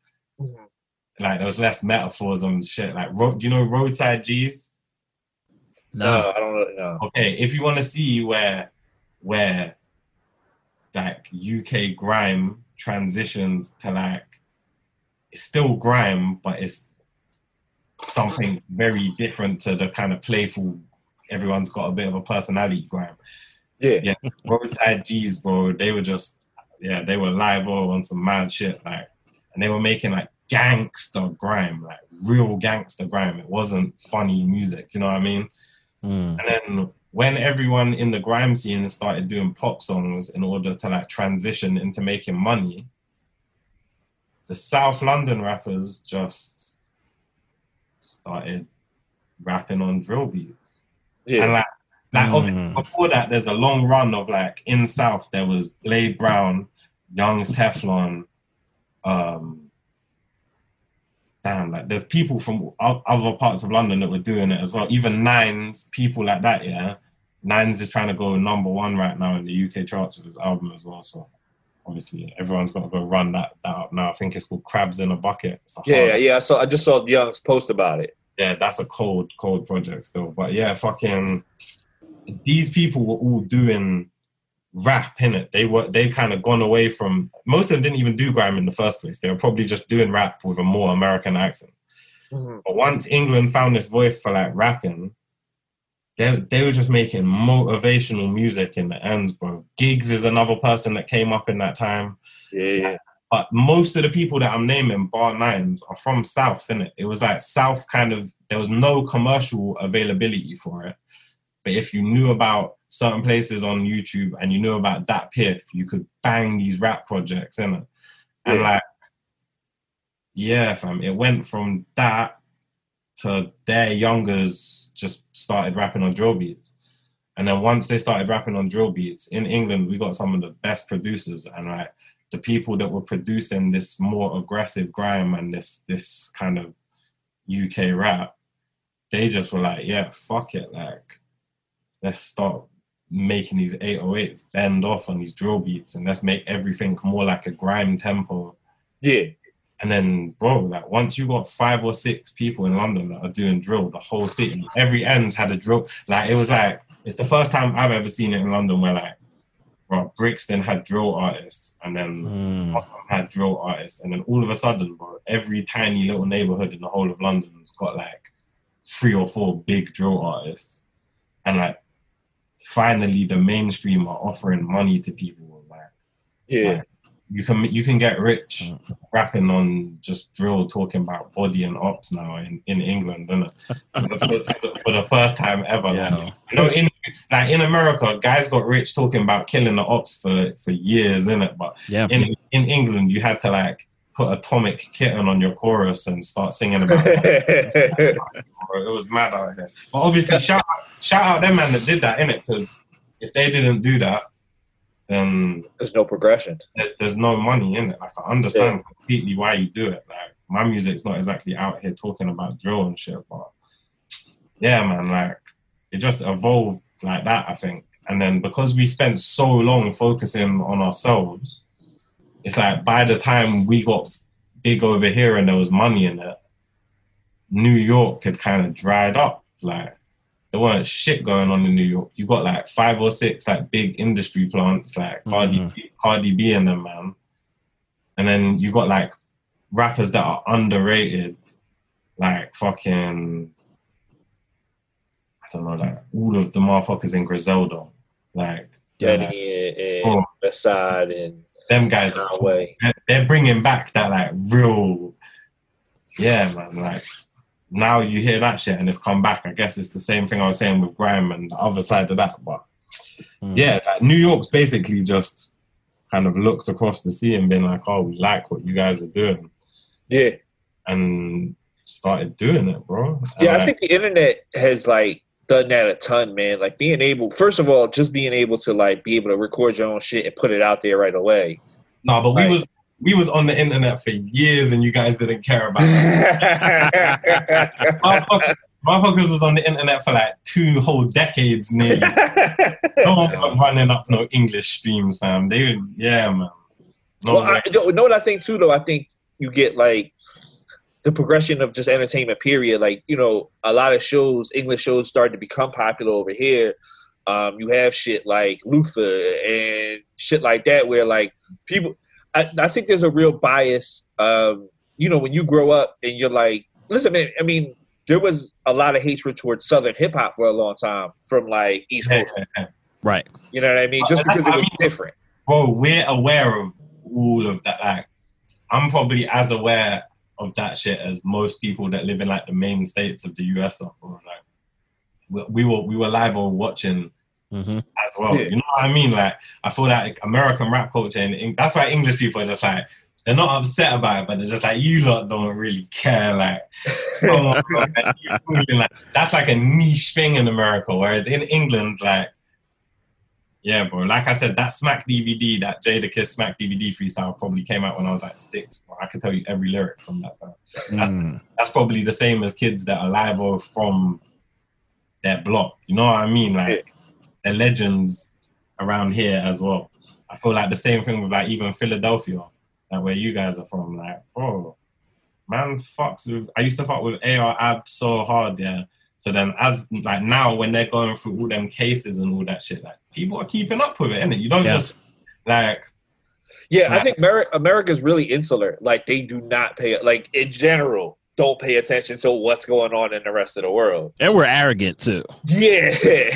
like there was less metaphors and shit. Like, do you know Roadside G's? No, I don't know. No. Okay, if you want to see where like UK grime transitioned to like, it's still grime, but it's something very different to the kind of playful, everyone's got a bit of a personality grime. Yeah. Roadside G's, bro, they were just, they were live on some mad shit, like, and they were making like gangster grime, like real gangster grime. It wasn't funny music, you know what I mean? And then when everyone in the grime scene started doing pop songs in order to like transition into making money, the South London rappers just started rapping on drill beats. And like obviously before that, there's a long run of like in South, there was Blade Brown, Young's Teflon, like there's people from other parts of London that were doing it as well. Even Nines, people like that, yeah. Nines is trying to go #1 right now in the UK charts with his album as well. So obviously everyone's got to go run that up now. I think it's called Crabs in a Bucket. I just saw Young's post about it. Yeah, that's a cold project still. But yeah, fucking these people were all doing rap, innit? They kind of gone away from, most of them didn't even do grime in the first place. They were probably just doing rap with a more American accent. But once England found this voice for like rapping, they were just making motivational music in the ends, bro. Giggs is another person that came up in that time. Yeah. But most of the people that I'm naming, bar Nines, are from South, innit? It was like South kind of, there was no commercial availability for it. But if you knew about certain places on YouTube and you knew about Dat Piff, you could bang these rap projects, innit? And like, yeah, fam, it went from that to their youngers just started rapping on drill beats. And then once they started rapping on drill beats, in England, we got some of the best producers, and like the people that were producing this more aggressive grime and this kind of UK rap, they just were like, yeah, fuck it, like, let's start making these 808s bend off on these drill beats and let's make everything more like a grime tempo. Yeah. And then, bro, like once you got 5 or 6 people in London that are doing drill, the whole city, every ends had a drill. Like, it was like, it's the first time I've ever seen it in London where like, bro, Brixton had drill artists and then had drill artists. And then all of a sudden, bro, every tiny little neighborhood in the whole of London has got like 3 or 4 big drill artists, and like finally the mainstream are offering money to people. Like you can get rich rapping on just drill, talking about body and ops now in England, isn't it? For the first time ever. Yeah. Like, in America, guys got rich talking about killing the ops for years, innit? But in England, you had to like put Atomic Kitten on your chorus and start singing about it. It was mad out here. But obviously, shout out them man that did that, innit? Because if they didn't do that, then there's no progression. There's no money in it. Like, I understand completely why you do it. Like, my music's not exactly out here talking about drill and shit, but yeah, man, like, it just evolved like that, I think. And then because we spent so long focusing on ourselves, it's like by the time we got big over here and there was money in it, New York had kind of dried up. Like, there weren't shit going on in New York. You got like 5 or 6 like big industry plants, like Cardi B and them, man. And then you got like rappers that are underrated, like fucking, I don't know, like all of the motherfuckers in Griselda, like Danny and Westside and them guys. They're bringing back that like real, yeah, man, like. Now you hear that shit and it's come back. I guess it's the same thing I was saying with grime and the other side of that. But yeah, like New York's basically just kind of looked across the sea and been like, oh, we like what you guys are doing. Yeah. And started doing it, bro. And yeah, I think the internet has like done that a ton, man. Like being able, first of all, just being able to like be able to record your own shit and put it out there right away. No, but we was on the internet for years and you guys didn't care about it. Motherfuckers was on the internet for like 2 whole decades nearly. No one was running up no English streams, fam. They would, yeah, man. No, well, you know what I think too, though? I think you get like the progression of just entertainment, period. Like, you know, a lot of shows, English shows started to become popular over here. You have shit like Luther and shit like that where like people... I think there's a real bias, you know, when you grow up and you're like, listen, man, I mean, there was a lot of hatred towards Southern hip hop for a long time from like East Coast. Right. You know what I mean? Just because it was different. Bro, we're aware of all of that. Like, I'm probably as aware of that shit as most people that live in like the main states of the US are. Bro. Like, we were live or watching as well. Yeah. You know what I mean? Like, I feel like American rap culture, and that's why English people are just like, they're not upset about it, but they're just like, you lot don't really care. Like, oh God, like, that's like a niche thing in America. Whereas in England, like, yeah, bro. Like I said, that Smack DVD, that Jadakiss Smack DVD freestyle probably came out when I was like 6. Bro. I could tell you every lyric from that. That's probably the same as kids that are live or from their block. You know what I mean? Like, they're legends around here as well. I feel like the same thing with like even Philadelphia, like where you guys are from. Like, bro, man fucks with, I used to fuck with AR Ab so hard, yeah. So then as like now when they're going through all them cases and all that shit, like people are keeping up with it, innit? You don't just like... Yeah, I think America's really insular. Like they do not pay, like in general, don't pay attention to what's going on in the rest of the world. And we're arrogant too. Yeah.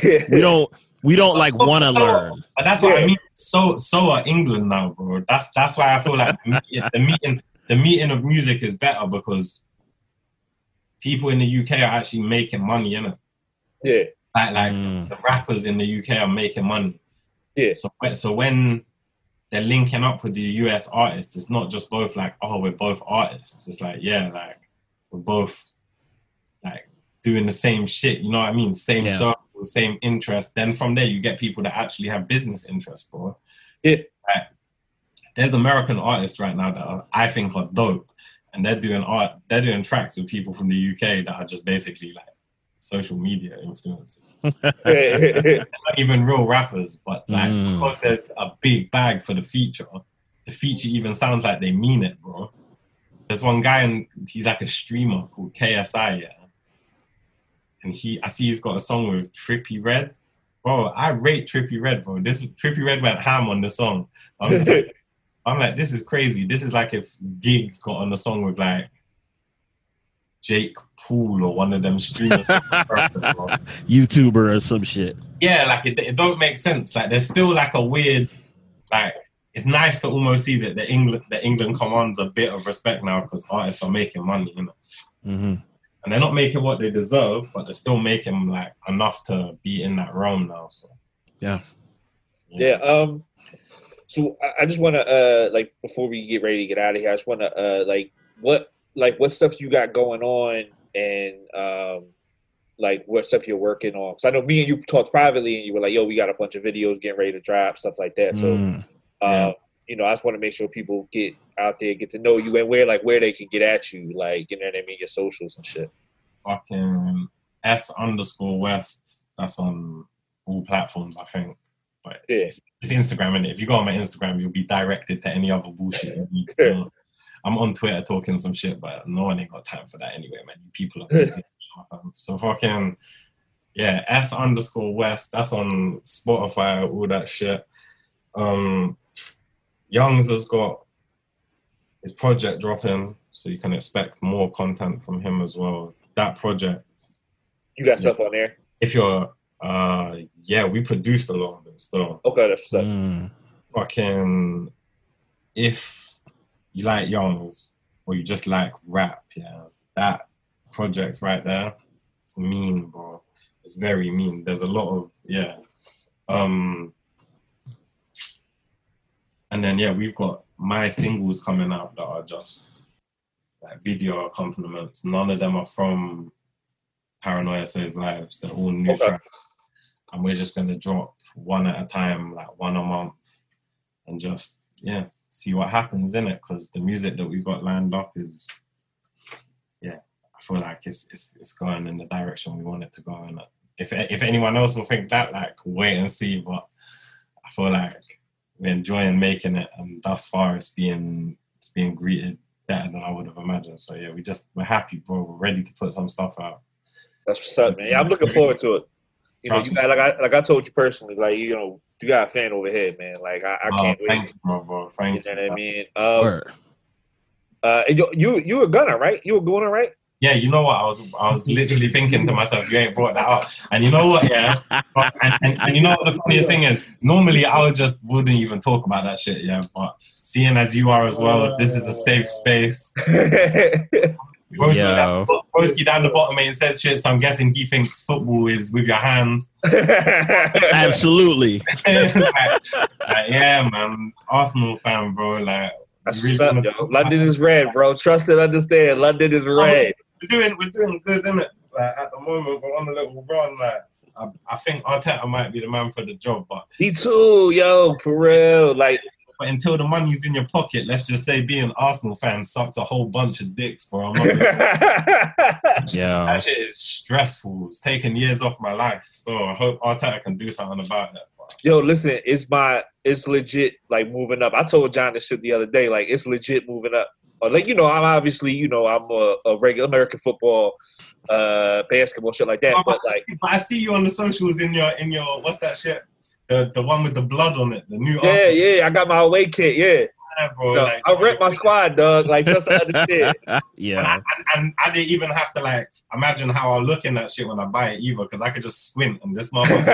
We don't like want to learn. But that's what I mean. So are England now, bro. That's why I feel like the meeting of music is better because people in the UK are actually making money, innit? Yeah. Like the rappers in the UK are making money. Yeah. So when they're linking up with the US artists, it's not just both like, oh, we're both artists. It's like, yeah, like we're both like doing the same shit. You know what I mean? Same circle, same interest. Then from there, you get people that actually have business interests, bro. Yeah. Like, there's American artists right now that I think are dope, and they're doing tracks with people from the UK that are just basically like social media influencers. They're not even real rappers, but like because there's a big bag for the feature even sounds like they mean it, bro. There's one guy and he's like a streamer called KSI, yeah. And I see he's got a song with Trippie Redd. Bro, I rate Trippie Redd, bro. Trippie Redd went ham on the song. I'm like, this is crazy. This is like if Giggs got on the song with like Jake Paul or one of them streamers. YouTuber or some shit. Yeah, like it don't make sense. Like there's still like a weird, like it's nice to almost see that the England commands a bit of respect now because artists are making money, you know. Mm-hmm. And they're not making what they deserve, but they're still making like enough to be in that realm now. So yeah. So I just want to like before we get ready to get out of here, I just want to what stuff you got going on and like what stuff you're working on. Because I know me and you talked privately, and you were like, "Yo, we got a bunch of videos getting ready to drop, stuff like that." So, you know, I just want to make sure people get out there, get to know you, and where they can get at you, like, you know what I mean, your socials and shit. Fucking S_West. That's on all platforms, I think. But it's Instagram, and if you go on my Instagram, you'll be directed to any other bullshit. So I'm on Twitter talking some shit, but no one ain't got time for that anyway, man. You people are busy. So fucking S_West. That's on Spotify, all that shit. Youngs has got his project dropping, so you can expect more content from him as well. That project. You got stuff on there? If you're we produced a lot of it still. Okay, that's what's up. Fucking if you like Youngs or you just like rap, that project right there, it's mean, bro. It's very mean. There's a lot of and then we've got my singles coming out that are just like video accompaniments. None of them are from Paranoia Saves Lives. They're all new tracks. And we're just gonna drop one at a time, like one a month, and just see what happens in it. Because the music that we've got lined up is, I feel like it's going in the direction we want it to go. And if anyone else will think that, like, wait and see. But I feel like we're enjoying making it, and thus far it's being greeted better than I would have imagined. So we're happy, bro. We're ready to put some stuff out. That's what's up, man. Yeah, I'm looking forward to it. You know, you got, like I told you personally, like, you know, you got a fan over here, man. Like I can't wait. Thank you, bro. Thank you. You know what I mean? You a gunner, right? You a gunner, right? Yeah, you know what? I was literally thinking to myself, you ain't brought that up. And you know what? Yeah, and you know what the funniest thing is? Normally, I wouldn't even talk about that shit. Yeah, but seeing as you are as well, this is a safe space. Broski down the bottom ain't said shit, so I'm guessing he thinks football is with your hands. Absolutely. Yeah, man. Arsenal fan, bro. Like, that's really what's up, yo. London is red, bro. Trust and understand. London is red. We're doing good, innit? Like, at the moment, we're on a little run. Like, I think Arteta might be the man for the job, but me too, yo, for real. Like, but until the money's in your pocket, let's just say being an Arsenal fan sucks a whole bunch of dicks, bro. That shit is stressful. It's taken years off my life. So I hope Arteta can do something about that. Bro. Yo, listen, it's legit, like, moving up. I told John this shit the other day. Like, it's legit moving up. Like, you know, I'm obviously, you know, I'm a regular American football, basketball, shit like that. But I see you on the socials in your what's that shit? The one with the blood on it, the new Arsenal. I got my away kit, bro. No, like, I rep my squad, dog. Like, just understand. And I didn't even have to, like, imagine how I'll look in that shit when I buy it either, because I could just squint and this motherfucker.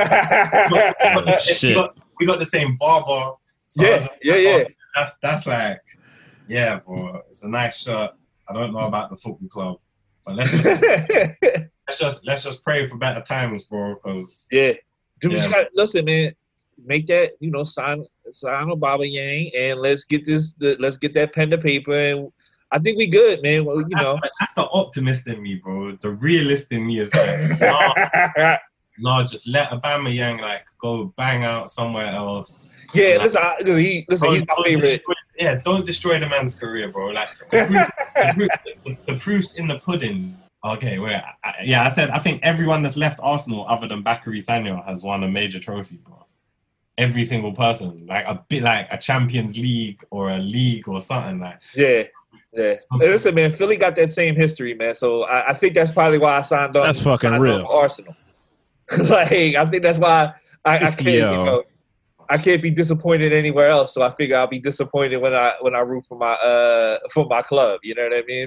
we got the same barber. So that's like, bro. It's a nice shirt. I don't know about the football club, but let's just pray for better times, bro. Because listen, man. Make that, you know, sign Aubameyang, and let's get that pen to paper, and I think we good, man. Well, you know, that's the optimist in me, bro. The realist in me is like, no, just let Aubameyang like go bang out somewhere else. Yeah, like, he's my favorite. Don't destroy the man's career, bro. Like the proof's in the pudding. Okay, wait. I said I think everyone that's left Arsenal other than Bakary Sagna has won a major trophy, bro. Every single person, like a bit like a Champions League or a league or something like. Yeah. Listen, man, Philly got that same history, man. So I think that's probably why I signed on. That's fucking real. Arsenal. Like, I think that's why I can't. You know, I can't be disappointed anywhere else. So I figure I'll be disappointed when I root for my club. You know what I mean?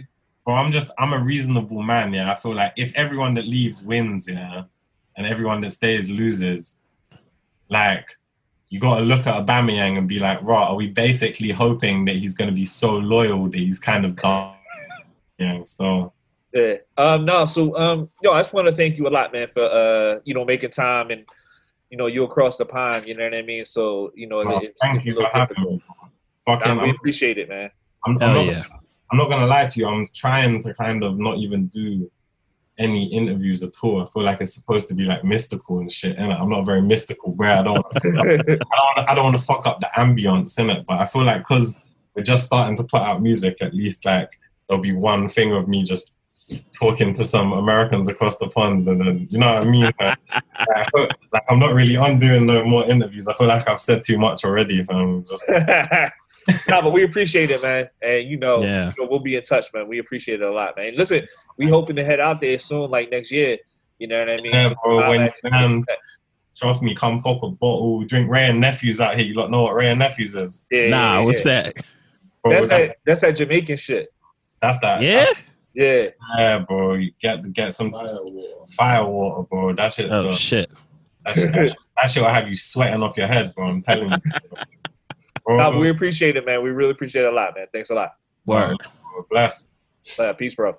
Bro, I'm a reasonable man, yeah. I feel like if everyone that leaves wins, yeah, and everyone that stays loses, like, you got to look at Aubameyang and be like, right, are we basically hoping that he's going to be so loyal that he's kind of done? Yeah, so. Yeah. Yo, I just want to thank you a lot, man, for making time and you across the pond. You know what I mean? So thank you for having me. We appreciate it, man. I'm not gonna lie to you. I'm trying to kind of not even do any interviews at all. I feel like it's supposed to be like mystical and shit, and I'm not very mystical, bro. I don't want to fuck up the ambience in it. But I feel like because we're just starting to put out music, at least like there'll be one thing of me just talking to some Americans across the pond, and then you know what I mean. I feel like I'm not really on doing no more interviews. I feel like I've said too much already. If I'm just. No, but we appreciate it, man. And we'll be in touch, man. We appreciate it a lot, man. Listen, we hoping to head out there soon, like next year. You know what I mean? Yeah, bro. When man, trust me, come pop a bottle, drink Ray and Nephews out here. You lot know what Ray and Nephews is? Yeah, what's that? Bro, that's that Jamaican shit. That's that. Yeah. Yeah, bro. You get some fire water, bro. That shit's shit. That shit will have you sweating off your head, bro. I'm telling you. No, we appreciate it, man. We really appreciate it a lot, man. Thanks a lot. Word. Bless. Peace, bro.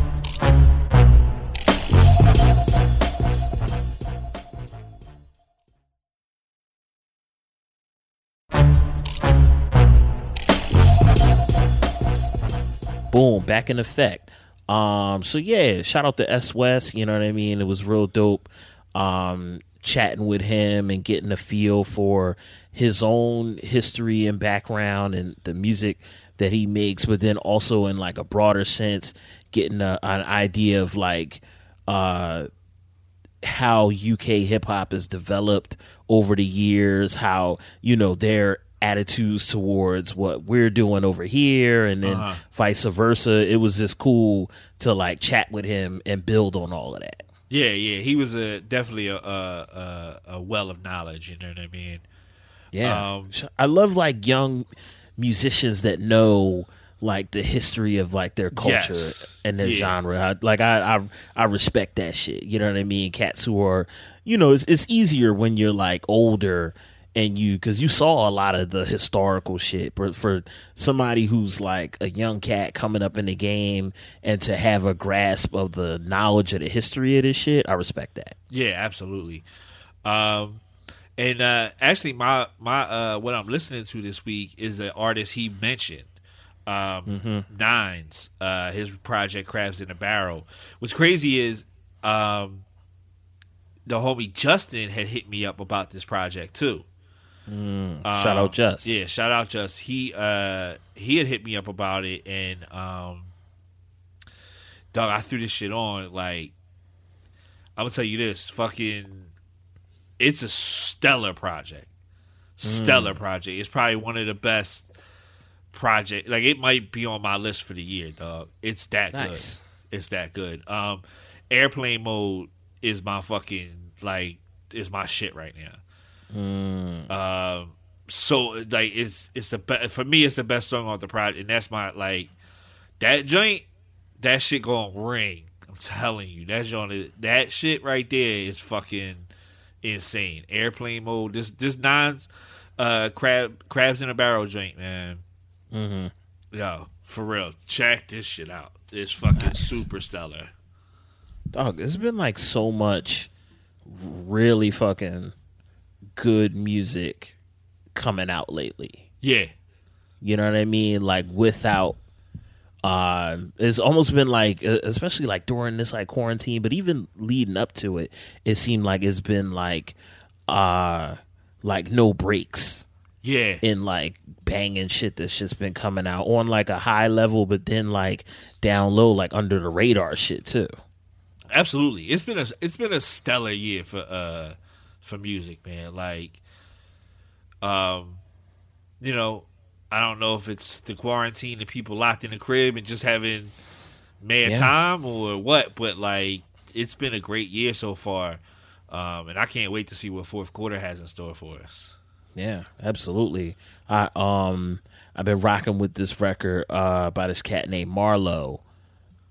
Boom, back in effect. So yeah, shout out to S West, you know what I mean? It was real dope. Chatting with him and getting a feel for his own history and background and the music that he makes, but then also in like a broader sense, getting an idea of like how UK hip hop has developed over the years, how, their attitudes towards what we're doing over here, and then vice versa. It was just cool to like chat with him and build on all of that. Yeah, he was definitely a well of knowledge. You know what I mean? Yeah, I love like young musicians that know like the history of like their culture and their genre. I respect that shit. You know what I mean? Cats who are, it's easier when you're like older and because you saw a lot of the historical shit. But for somebody who's like a young cat coming up in the game and to have a grasp of the knowledge of the history of this shit, I respect that. Yeah, absolutely. And actually, my what I'm listening to this week is an artist he mentioned, Nines, his project Crabs in a Barrel. What's crazy is the homie Justin had hit me up about this project too. Shout out Just. Yeah, shout out Just. He had hit me up about it, and dog, I threw this shit on. Like, I'm gonna tell you this, it's a stellar project. It's probably one of the best project. Like, it might be on my list for the year, dog. It's that good. It's that good. Airplane Mode is my is my shit right now. So like it's the best for me. It's the best song on the project, and that's my that joint. That shit gonna ring. I'm telling you, that shit right there is fucking insane. Airplane Mode. This Nines, Crabs in a Barrel joint, man. Yo, for real, check this shit out. It's fucking super stellar. Dog, there's been like so much really fucking good music coming out lately. Yeah. You know what I mean? Like without it's almost been like, especially like during this like quarantine, but even leading up to it, it seemed like it's been like no breaks. Yeah. In like banging shit that's just been coming out on like a high level, but then like down low, like under the radar shit too. Absolutely. It's been a stellar year for music, man. Like, I don't know if it's the quarantine and people locked in the crib and just having mad time or what, but like it's been a great year so far, and I can't wait to see what fourth quarter has in store for us. Yeah, absolutely. I've been rocking with this record by this cat named Marlo.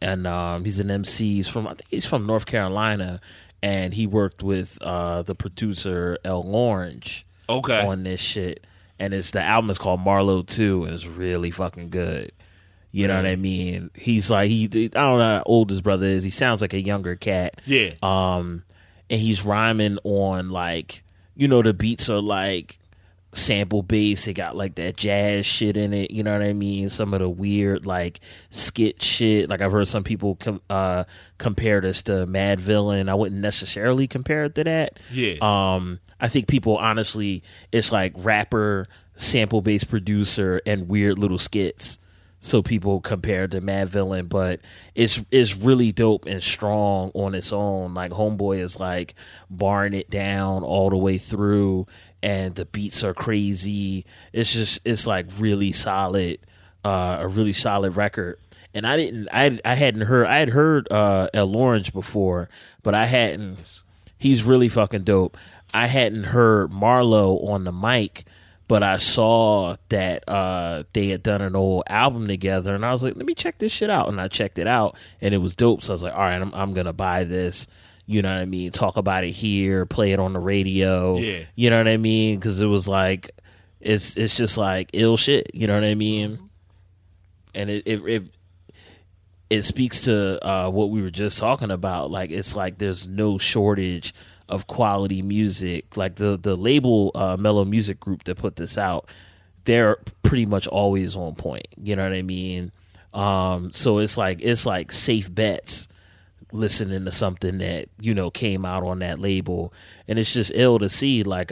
and he's an MC. I think he's from North Carolina, and he worked with the producer El Orange on this shit. And the album is called Marlo 2, and it's really fucking good. You know what I mean? He's like, I don't know how old his brother is. He sounds like a younger cat. Yeah. And he's rhyming on, like, you know, the beats are like sample bass. It got like that jazz shit in it. You know what I mean? Some of the weird, like, skit shit. Like, I've heard some people compare this to Mad Villain. I wouldn't necessarily compare it to that. Yeah. I think people, honestly, it's like rapper, sample bass producer, and weird little skits. So people compare it to Mad Villain, but it's really dope and strong on its own. Like, Homeboy is like barring it down all the way through, and the beats are crazy. It's like really solid, a really solid record. And I had heard El Orange before, but I hadn't. He's really fucking dope. I hadn't heard Marlo on the mic, but I saw that they had done an old album together, and I was like, let me check this shit out. And I checked it out, and it was dope. So I was like, all right, I'm going to buy this. You know what I mean? Talk about it here, play it on the radio. Yeah. You know what I mean? Because it was like, it's just like ill shit. You know what I mean? And it speaks to what we were just talking about. Like, it's like there's no shortage of quality music. Like the label Mellow Music Group that put this out, they're pretty much always on point. You know what I mean? So it's like safe bets listening to something that, you know, came out on that label, and it's just ill to see. Like,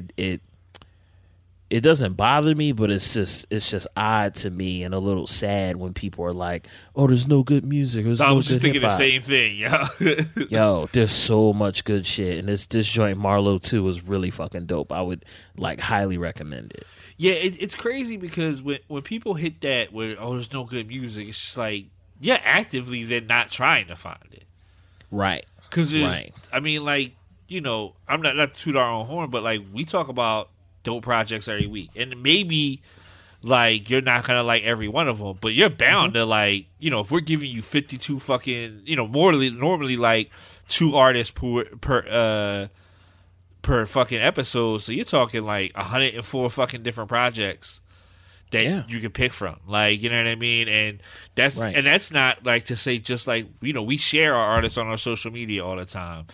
it doesn't bother me, but it's just odd to me and a little sad when people are like, "Oh, there's no good music." I was just thinking the same thing, yo. Yo, there's so much good shit, and this joint Marlo 2 is really fucking dope. I would like highly recommend it. Yeah, it's crazy because when people hit that where, oh, there's no good music, it's just like, yeah, actively they're not trying to find it, right? Because I mean, like, you know, I'm not to toot our own horn, but like, we talk about dope projects every week, and maybe like you're not gonna like every one of them, but you're bound to, like, you know, if we're giving you 52 fucking, you know, normally like 2 artists per fucking episode, so you're talking like 104 fucking different projects that you can pick from, like, you know what I mean? And that's and that's not like to say, just like, you know, we share our artists on our social media all the time.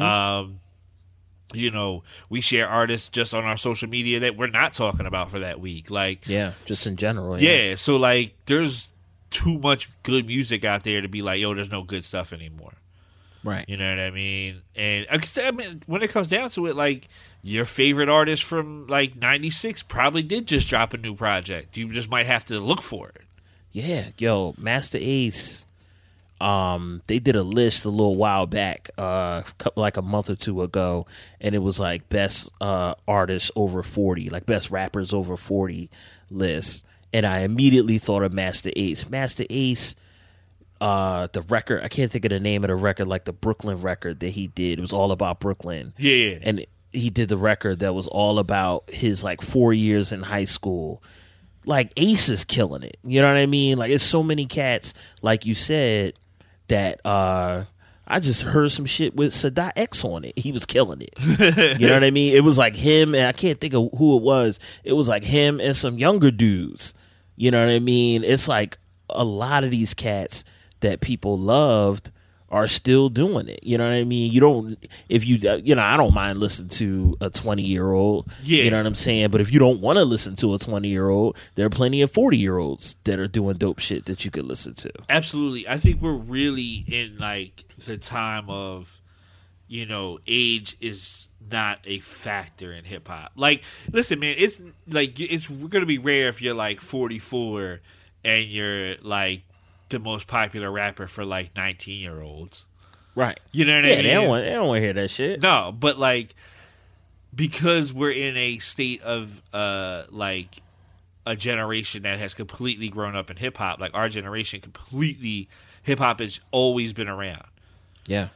You know, we share artists just on our social media that we're not talking about for that week. Like, just in general. Yeah. So like, there's too much good music out there to be like, yo, there's no good stuff anymore. Right. You know what I mean? And I mean, when it comes down to it, like, your favorite artist from like 96 probably did just drop a new project. You just might have to look for it. Yeah. Yo, Master Ace. They did a list a little while back, like a month or two ago, and it was like best artists over 40, like best rappers over 40 list. And I immediately thought of Master Ace. Master Ace, the record, I can't think of the name of the record, like the Brooklyn record that he did. It was all about Brooklyn. Yeah. And he did the record that was all about his like 4 years in high school. Like, Ace is killing it. You know what I mean? Like, it's so many cats, like you said, that I just heard some shit with Sadat X on it. He was killing it. You know what I mean? It was like him, and I can't think of who it was. It was like him and some younger dudes. You know what I mean? It's like a lot of these cats that people loved are still doing it. You know what I mean? You don't, if you, you know, I don't mind listening to a 20-year-old. Yeah. You know what I'm saying? But if you don't want to listen to a 20-year-old, there are plenty of 40-year-olds that are doing dope shit that you could listen to. Absolutely. I think we're really in like the time of, you know, age is not a factor in hip hop. Like, listen, man, it's like, it's going to be rare if you're like 44 and you're like the most popular rapper for like 19-year-olds. Right. You know what I mean? They don't want to hear that shit. No, but like, because we're in a state of like a generation that has completely grown up in hip hop, like our generation completely, hip hop has always been around. Yeah.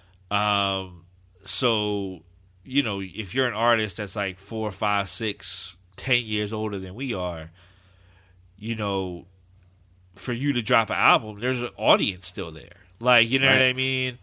So, you know, if you're an artist that's like 4, 5, 6, 10 years older than we are, you know, for you to drop an album, there's an audience still there. Like, you know what I mean?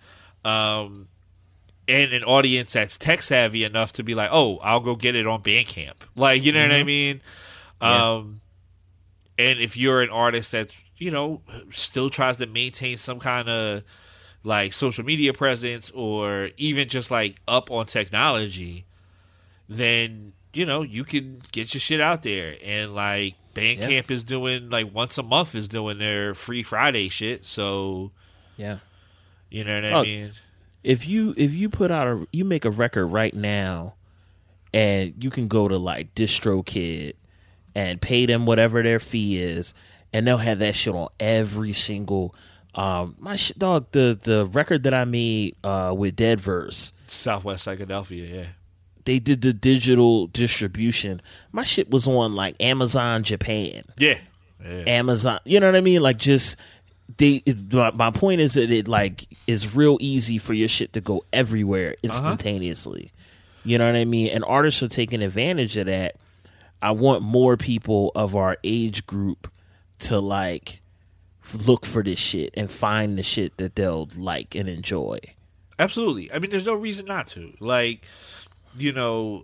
And an audience that's tech savvy enough to be like, oh, I'll go get it on Bandcamp. Like, you know what I mean? And if you're an artist that's, you know, still tries to maintain some kind of like social media presence or even just like up on technology, then, you know, you can get your shit out there. And like Bandcamp is doing like once a month is doing their Free Friday shit. So, Yeah. you know what I mean? If you put out you make a record right now and you can go to like DistroKid and pay them whatever their fee is and they'll have that shit on every single my shit, dog, the record that I made with Deadverse, Southwest Psychedelphia, yeah. They did the digital distribution. My shit was on like Amazon Japan. Yeah. Amazon, you know what I mean? Like just my point is that it like is real easy for your shit to go everywhere instantaneously. You know what I mean? And artists are taking advantage of that. I want more people of our age group to like look for this shit and find the shit that they'll like and enjoy. Absolutely. I mean, there's no reason not to. Like, you know,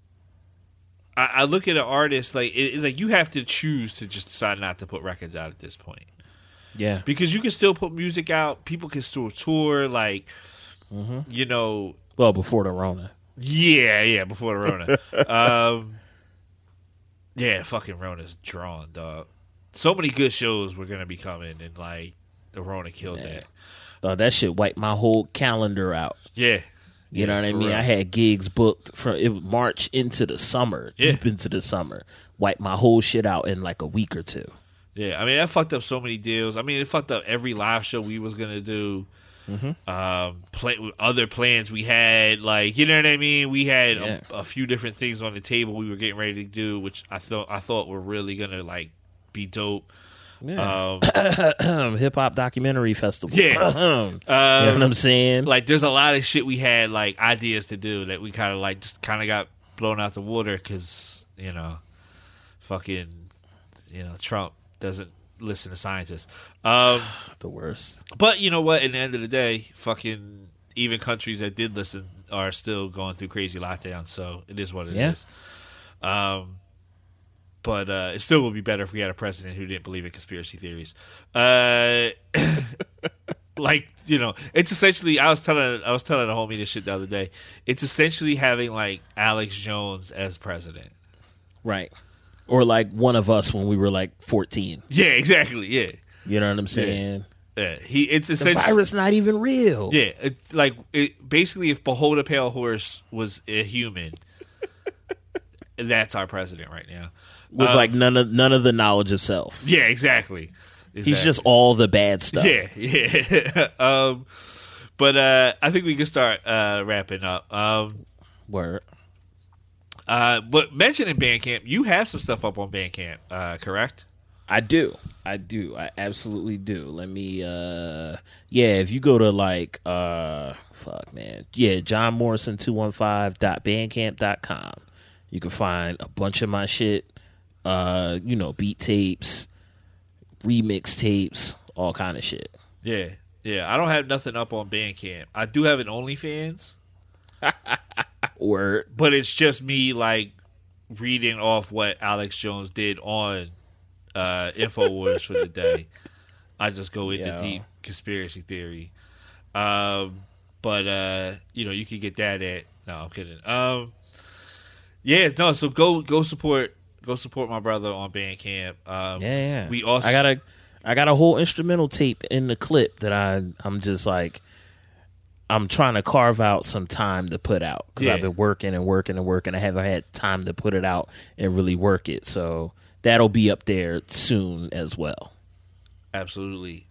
I look at an artist like it's like you have to choose to just decide not to put records out at this point. Yeah, because you can still put music out. People can still tour. Like, you know, well before the Rona. Yeah, before the Rona. Yeah, fucking Rona's drawn, dog. So many good shows were gonna be coming, and like the Rona killed that. Dog, that shit wiped my whole calendar out. Yeah. You know what I mean? Real. I had gigs booked from March into the summer, deep into the summer. Wiped my whole shit out in like a week or two. Yeah, I mean, that fucked up so many deals. I mean, it fucked up every live show we was going to do. Other plans we had. Like, you know what I mean? We had a few different things on the table we were getting ready to do, which I thought were really going to, like, be dope. Yeah. Hip Hop Documentary Festival. Yeah. You know what I'm saying? Like, there's a lot of shit we had, like, ideas to do that we kind of, like, just kind of got blown out the water because, you know, fucking, you know, Trump doesn't listen to scientists. The worst. But you know what? At the end of the day, fucking even countries that did listen are still going through crazy lockdowns. So it is what it is. But it still would be better if we had a president who didn't believe in conspiracy theories. Like, you know, it's essentially. I was telling a homie this shit the other day. It's essentially having like Alex Jones as president, right? Or like one of us when we were like 14. Yeah, exactly. Yeah, you know what I'm saying. Yeah, it's essentially the virus not even real. Yeah, it's like basically if Behold a Pale Horse was a human, that's our president right now. With like none of the knowledge of self. Yeah, exactly. He's just all the bad stuff. Yeah. But I think we can start wrapping up. Word. But mentioning Bandcamp, you have some stuff up on Bandcamp, correct? I do. I absolutely do. Let me if you go to like johnmorrison215.bandcamp.com, you can find a bunch of my shit, beat tapes, remix tapes, all kind of shit. Yeah. I don't have nothing up on Bandcamp. I do have an OnlyFans. Word. But it's just me like reading off what Alex Jones did on InfoWars for the day. I just go into deep conspiracy theory. But you can get that at I'm kidding. So go support my brother on Bandcamp. We also I got a whole instrumental tape in the clip that I'm just like I'm trying to carve out some time to put out because I've been working. I haven't had time to put it out and really work it. So that'll be up there soon as well. Absolutely.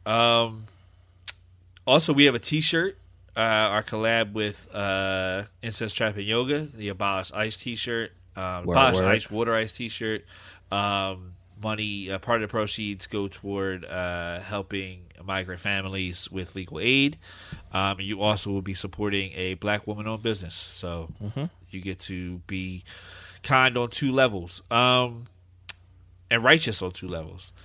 Also, we have a T-shirt. Our collab with Incest Trap and Yoga, the Abolish Ice T-shirt, Abolish Ice Water Ice T-shirt. Money, part of the proceeds go toward helping migrant families with legal aid. You also will be supporting a Black woman-owned business, so you get to be kind on two levels. And and Righteous on 2 levels.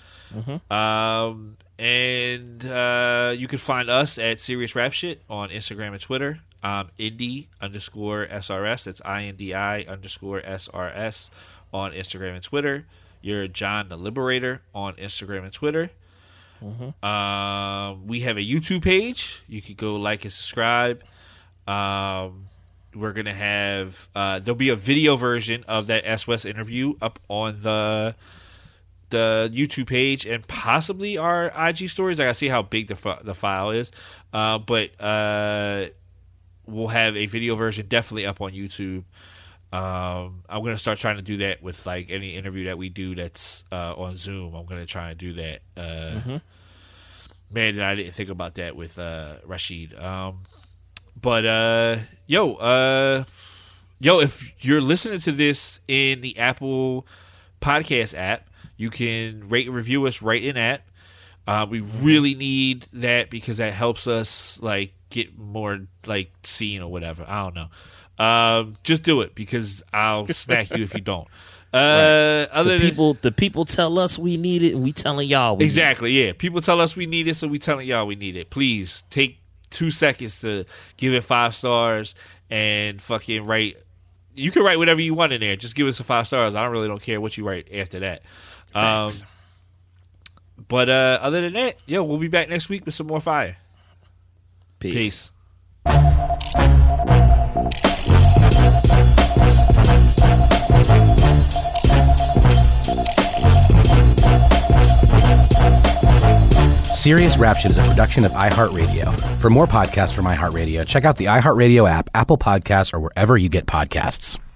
And you can find us at Serious Rap Shit on Instagram and Twitter. Indy_SRS. That's INDI_SRS on Instagram and Twitter. You're John the Liberator on Instagram and Twitter. We have a YouTube page. You can go like and subscribe. We're gonna have there'll be a video version of that S West interview up on the YouTube page and possibly our IG stories. I gotta see how big the file is, but we'll have a video version definitely up on YouTube. I'm gonna start trying to do that with like any interview that we do that's on Zoom. I'm gonna try and do that. Man, I didn't think about that with Rashid. But if you're listening to this in the Apple Podcast app, you can rate and review us right in app. We really need that because that helps us like get more like seen or whatever. I don't know. Just do it because I'll smack you if you don't. The people tell us we need it, and we telling y'all we exactly. Need it. Yeah, people tell us we need it, so we telling y'all we need it. Please take 2 seconds to give it 5 stars and fucking write. You can write whatever you want in there. Just give us 5 stars. I don't care what you write after that. Thanks. But other than that, we'll be back next week with some more fire. Peace. Serious Rap Shit is a production of iHeartRadio. For more podcasts from iHeartRadio, check out the iHeartRadio app, Apple Podcasts, or wherever you get podcasts.